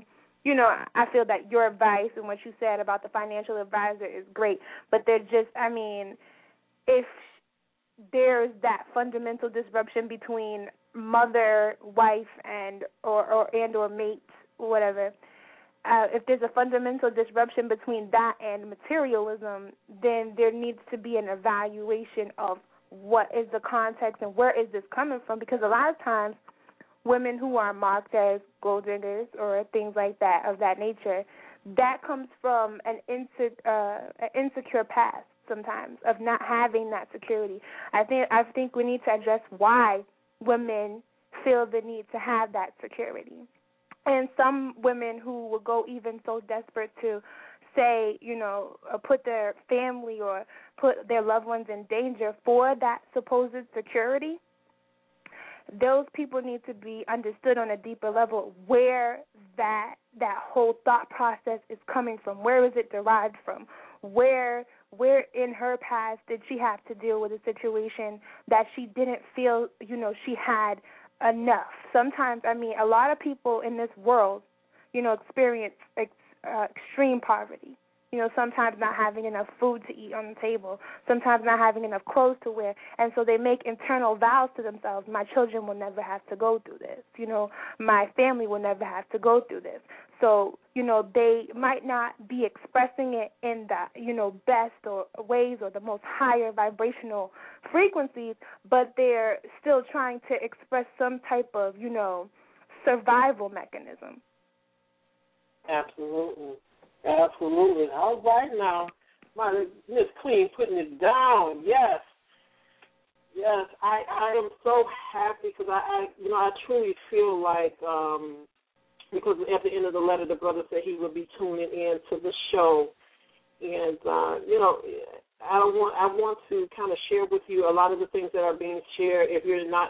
you know, I feel that your advice and what you said about the financial advisor is great, but they're just, I mean, if there's that fundamental disruption between mother, wife, and or mates, whatever, if there's a fundamental disruption between that and materialism, then there needs to be an evaluation of what is the context and where is this coming from, because a lot of times women who are marked as gold diggers or things like that of that nature, that comes from an insecure past sometimes of not having that security. I think we need to address why women feel the need to have that security. And some women who will go even so desperate to say, you know, put their family or put their loved ones in danger for that supposed security, those people need to be understood on a deeper level where that whole thought process is coming from. Where is it derived from? Where in her past did she have to deal with a situation that she didn't feel, you know, she had enough? Sometimes, I mean, a lot of people in this world, you know, experience extreme poverty. You know, sometimes not having enough food to eat on the table, sometimes not having enough clothes to wear, and so they make internal vows to themselves, my children will never have to go through this. You know, my family will never have to go through this. So, you know, they might not be expressing it in the, you know, best or ways or the most higher vibrational frequencies, but they're still trying to express some type of, you know, survival mechanism. Absolutely. Absolutely. All right now, Miss Clean putting it down. Yes. Yes, I am so happy because I truly feel like because at the end of the letter the brother said he would be tuning in to the show, and you know, I want to kind of share with you a lot of the things that are being shared. If you're not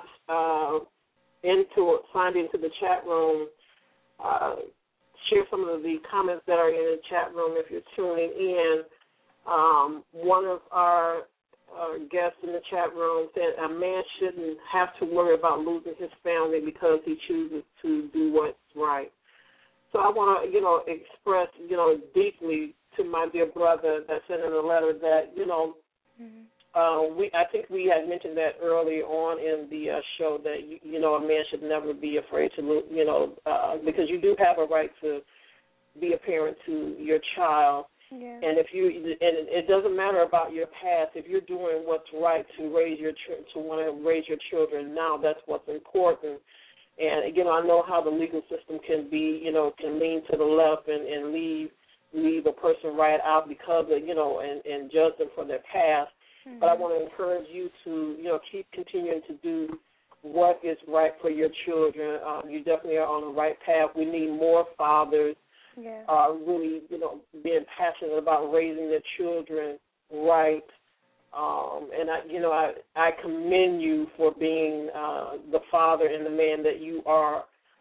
signed into the chat room, share some of the comments that are in the chat room if you're tuning in. One of our guests in the chat room said a man shouldn't have to worry about losing his family because he chooses to do what's right. So I want to, you know, express, you know, deeply to my dear brother that sent in a letter that, you know, I think we had mentioned that early on in the show that, you know, a man should never be afraid to lose, you know, because you do have a right to be a parent to your child. Yeah. And it doesn't matter about your past. If you're doing what's right to raise to want to raise your children now, that's what's important. And again, I know how the legal system can be, you know, can lean to the left and leave a person right out because of, you know, and judge them for their past. Mm-hmm. But I want to encourage you to, you know, keep continuing to do what is right for your children. You definitely are on the right path. We need more fathers. Yeah. Really, you know, being passionate about raising their children right. And I commend you for being the father and the man that you are.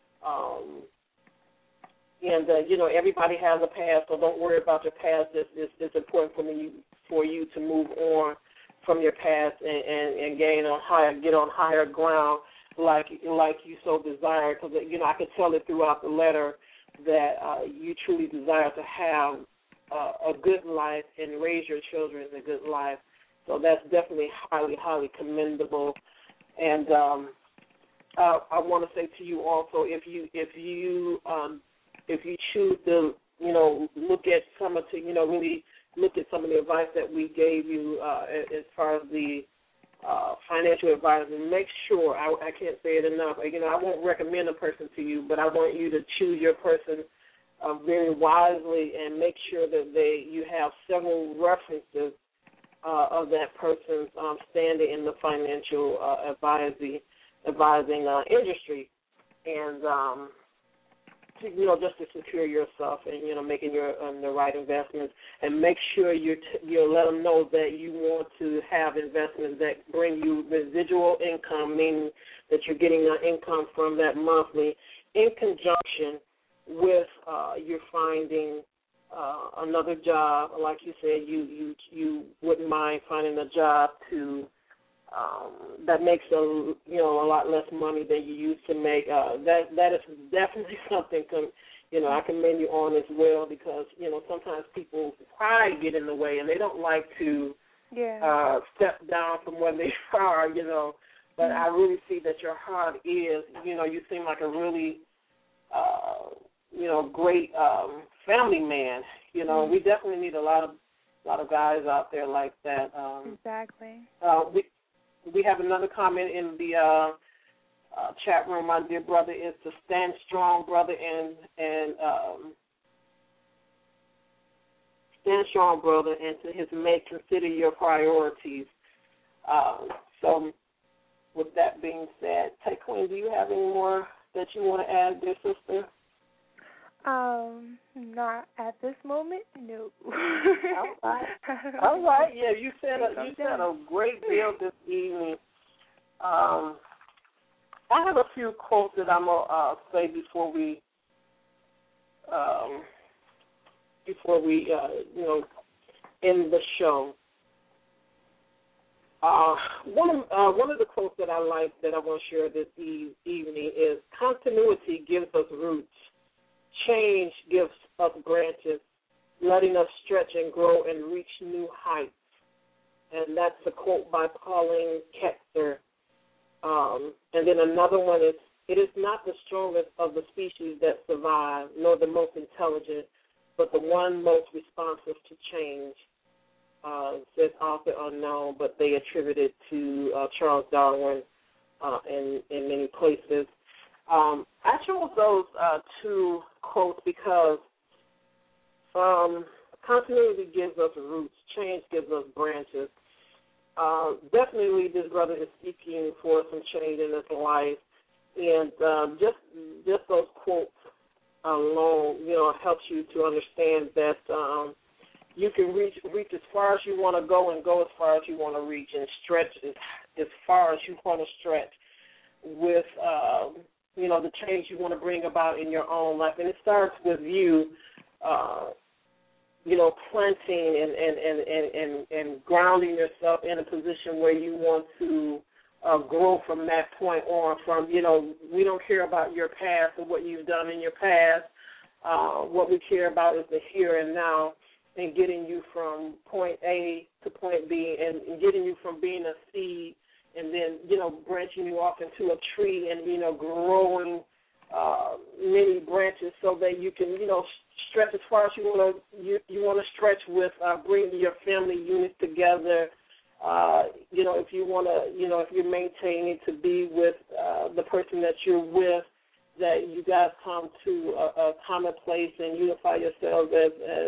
You know, everybody has a past, so don't worry about your past. It's important for you to move on from your past and get on higher ground like you so desire. Because, you know, I could tell it throughout the letter that you truly desire to have a good life and raise your children in a good life. So that's definitely highly, highly commendable. And I want to say to you also, if you choose to, you know, look at really look at some of the advice that we gave you as far as the financial advisor, make sure, I can't say it enough, you know, I won't recommend a person to you, but I want you to choose your person very wisely and make sure that you have several references of that person's standing in the financial advising industry, and you know, just to secure yourself and, you know, making the right investments, and make sure you let them know that you want to have investments that bring you residual income, meaning that you're getting an income from that monthly, in conjunction with you're finding another job. Like you said, you wouldn't mind finding a job that makes a lot less money than you used to make. That is definitely something I commend you on as well because, sometimes people's pride get in the way and they don't like to step down from where they are, But I really see that your heart is, you seem like a really, great family man. We definitely need a lot of guys out there like that. Exactly. We have another comment in the chat room. My dear brother is to stand strong, brother, and stand strong, brother, and to his mate, consider your priorities. So, with that being said, Queen, do you have any more that you want to add, dear sister? Not at this moment, no. All right. Yeah, you said a great deal this evening. I have a few quotes that I'm gonna say before we end the show. One of the quotes that I like that I want to share this evening is: "Continuity gives us roots. Change gives us branches, letting us stretch and grow and reach new heights." And that's a quote by Pauline Ketzer. And then another one is: "It is not the strongest of the species that survive, nor the most intelligent, but the one most responsive to change." Says author unknown, but they attribute it to Charles Darwin in many places. I chose those two quotes because continuity gives us roots, change gives us branches. Definitely this brother is seeking for some change in his life, and just those quotes alone, helps you to understand that you can reach as far as you want to go and go as far as you want to reach and stretch as far as you want to stretch with, the change you want to bring about in your own life. And it starts with you, planting and grounding yourself in a position where you want to grow from that point on. From, we don't care about your past or what you've done in your past. What we care about is the here and now, and getting you from point A to point B, and getting you from being a seed and then, branching you off into a tree and, growing many branches so that you can, stretch as far as you want to stretch with bringing your family unit together. If you want to, if you're maintaining to be with the person that you're with, that you guys come to a common place and unify yourselves as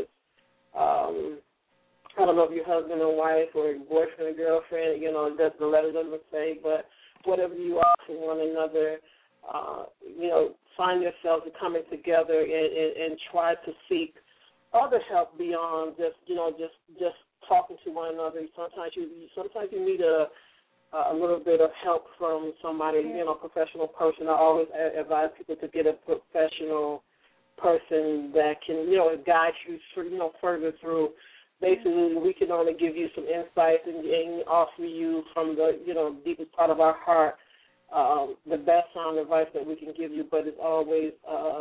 I don't know if you're husband and wife or boyfriend and girlfriend, that's the letter doesn't say, but whatever you are to one another, find yourselves coming together and try to seek other help beyond just talking to one another. Sometimes you need a little bit of help from somebody, professional person. I always advise people to get a professional person that can, guide you further through. Basically, we can only give you some insights and offer you from the, deepest part of our heart the best sound advice that we can give you, but it's always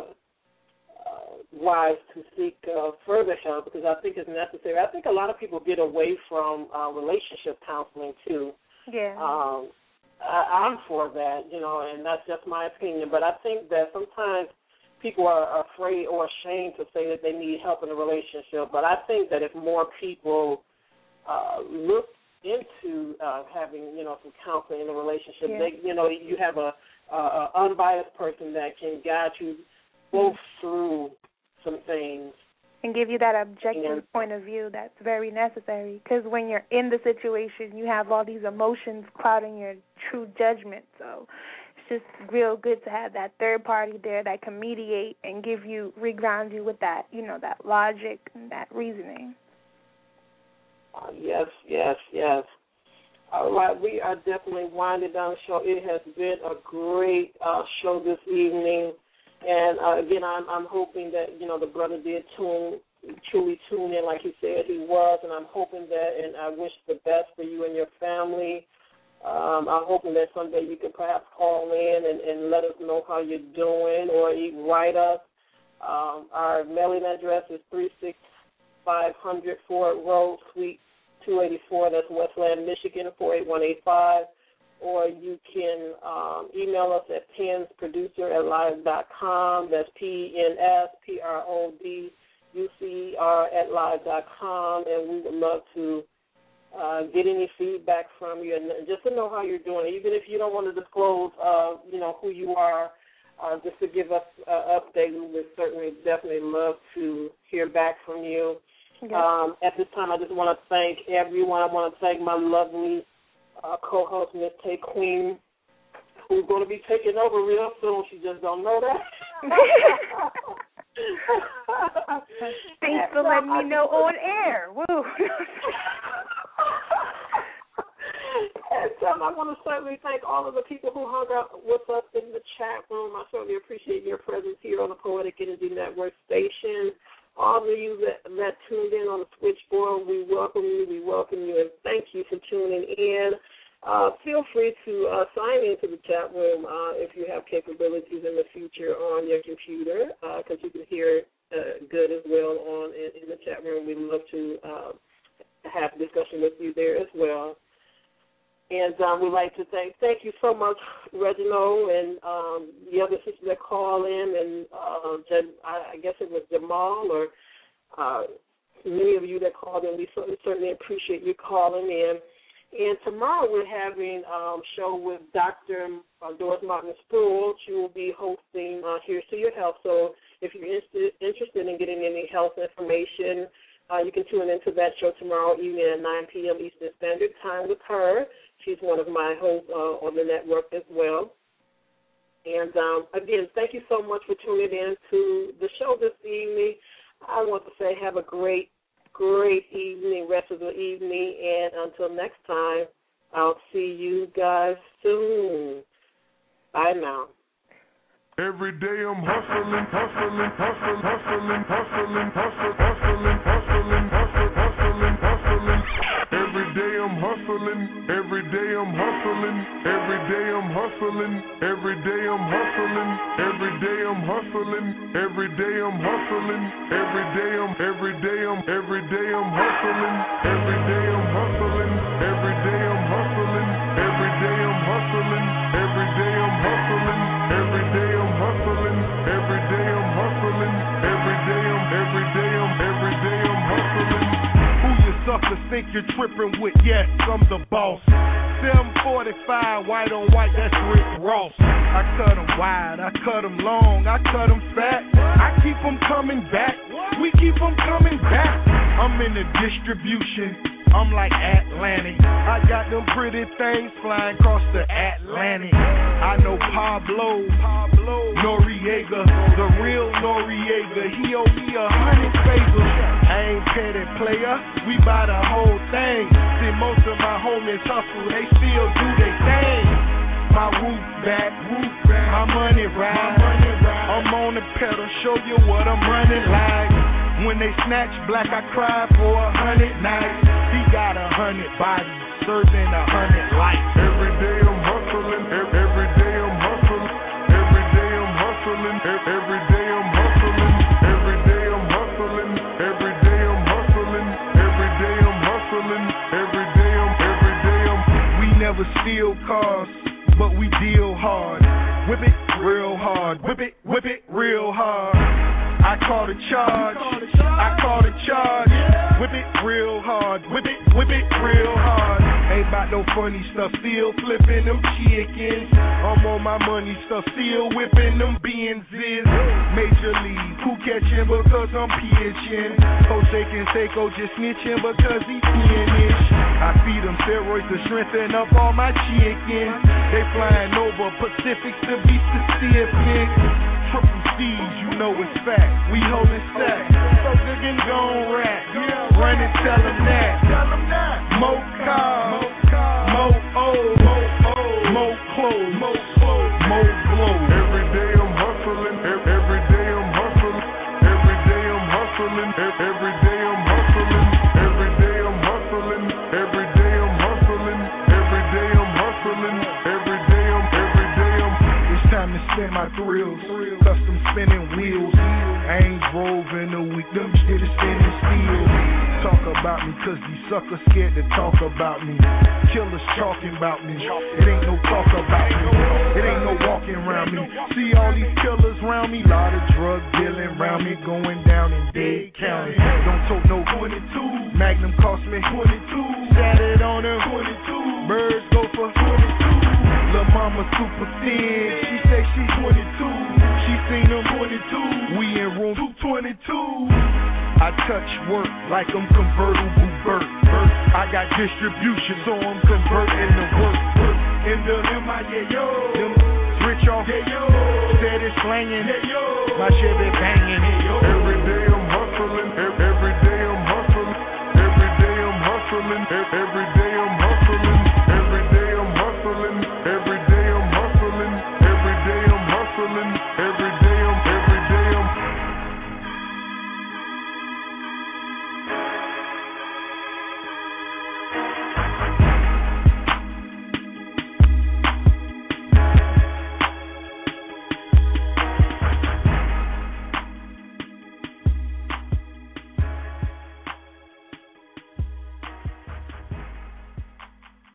wise to seek further help because I think it's necessary. I think a lot of people get away from relationship counseling, too. Yeah. I'm for that, and that's just my opinion, but I think that sometimes people are afraid or ashamed to say that they need help in a relationship. But I think that if more people look into having, some counseling in a relationship, they, you have a unbiased person that can guide you both through some things. And give you that objective point of view that's very necessary. Because when you're in the situation, you have all these emotions clouding your true judgment. So it's just real good to have that third party there that can mediate and reground you with that, that logic and that reasoning. Yes. All right, we are definitely winding down the show. It has been a great show this evening. And, again, I'm hoping that, the brother did truly tune in like he said he was, and I'm hoping that, and I wish the best for you and your family. I'm hoping that someday you can perhaps call in and let us know how you're doing, or even write us Our mailing address is 36500 Ford Road, Suite 284. That's Westland, Michigan, 48185. Or you can email us at pensproducer@live.com. That's PNSPRODUCER@live.com. And we would love to get any feedback from you, and just to know how you're doing. Even if you don't want to disclose, who you are, just to give us an update, we would certainly definitely love to hear back from you. Yes. At this time, I just want to thank everyone. I want to thank my lovely co-host, Miss Tay Queen, who's going to be taking over real soon. She just don't know that. Thanks for letting me know on air. Woo. And I want to certainly thank all of the people who hung out with us in the chat room. I certainly appreciate your presence here on the Poetic Energy Network station. All of you that tuned in on the switchboard, we welcome you, and thank you for tuning in. Feel free to sign into the chat room if you have capabilities in the future on your computer, because you can hear good as well in the chat room. We'd love to have a discussion with you there as well. And we'd like to thank you so much, Reginald, and the other sister that called in, and I guess it was Jamal, or many of you that called in. We certainly appreciate you calling in. And tomorrow we're having a show with Dr. Doris Martin-Sproul. She will be hosting Here's to Your Health. So if you're interested in getting any health information, you can tune into that show tomorrow evening at 9 p.m. Eastern Standard Time with her. She's one of my hosts on the network as well. And, again, thank you so much for tuning in to the show this evening. I want to say have a great evening, rest of the evening. And until next time, I'll see you guys soon. Bye now. Every day I'm hustling. Every day I'm hustling. Every day I'm hustling. Every day I'm hustling. Every day I'm hustling. Every day I'm hustling. Every day I'm hustling. Every day I'm hustling. Every day I'm hustling. Every day I'm hustling. Every day I'm hustling. Every day I'm hustling. Every day I'm hustling. Every day I'm hustling. Every day I'm hustling. Who you suckers think you're tripping with? Yes, I'm the boss. 745, white on white, that's Rick Ross. I cut them wide, I cut them long, I cut them fat. I keep them coming back, we keep them coming back. I'm in the distribution, I'm like Atlantic. I got them pretty things flying across the Atlantic. I know Pablo Noriega, the real Noriega. He owe me 100 favors. I ain't petty player, we buy the whole thing. See, most of my homies hustle, they still do their thing. My roof back, my money ride. I'm on the pedal, show you what I'm running like. When they snatch black, I cry for 100 nights. He got 100 bodies, serving 100 lives. Every day I'm hustling, every day I'm hustling. Every day I'm hustling, every day I'm hustling. Every day I'm hustling, every day I'm hustling. Every day I'm hustling, every day I'm. We never steal cars, but we deal hard. Whip it real hard, whip it real hard. I call the charge, whip it real hard, whip it real hard. Ain't about no funny stuff, still flipping them chickens. I'm on my money stuff, still whipping them Benzes. Major League, who catching because I'm pitching. Jose Canseco just snitching because he finished. I feed them steroids to strengthen up all my chickens. They flying over Pacifics to be specific. Triple C's, you know it's fact. We holding stacks. So good and gon' rap. Run and tell them that. More cars, more O's, more clothes, more glow. Every day I'm hustling. Every day I'm hustling. Every day I'm hustling. Every day I'm hustling. Every day I'm hustling. Every day I'm hustling. Every day I'm hustling. Every day I'm. It's time to spend my thrills. Custom spinning wheels. I ain't drove in a week, them shit is spinning steel. Talk about me, cause these suckers scared to talk about me. Killers talking about me. It ain't no talk about me. It ain't no walking around me. See all these killers around me. Lot of drug dealing around me. Going down in Dade County. Don't talk no 22. Magnum cost me 22. Sat it on them 22. Birds go for 22. Lil' mama super thin. She say she's 22. She seen them 22. We in room 222. I touch work like I'm convertible Burt. I got distribution, so I'm converting the work. In the MIA, yo. Them rich off, yeah, yo. Said it's slanging, yeah, yo. My shit be banging.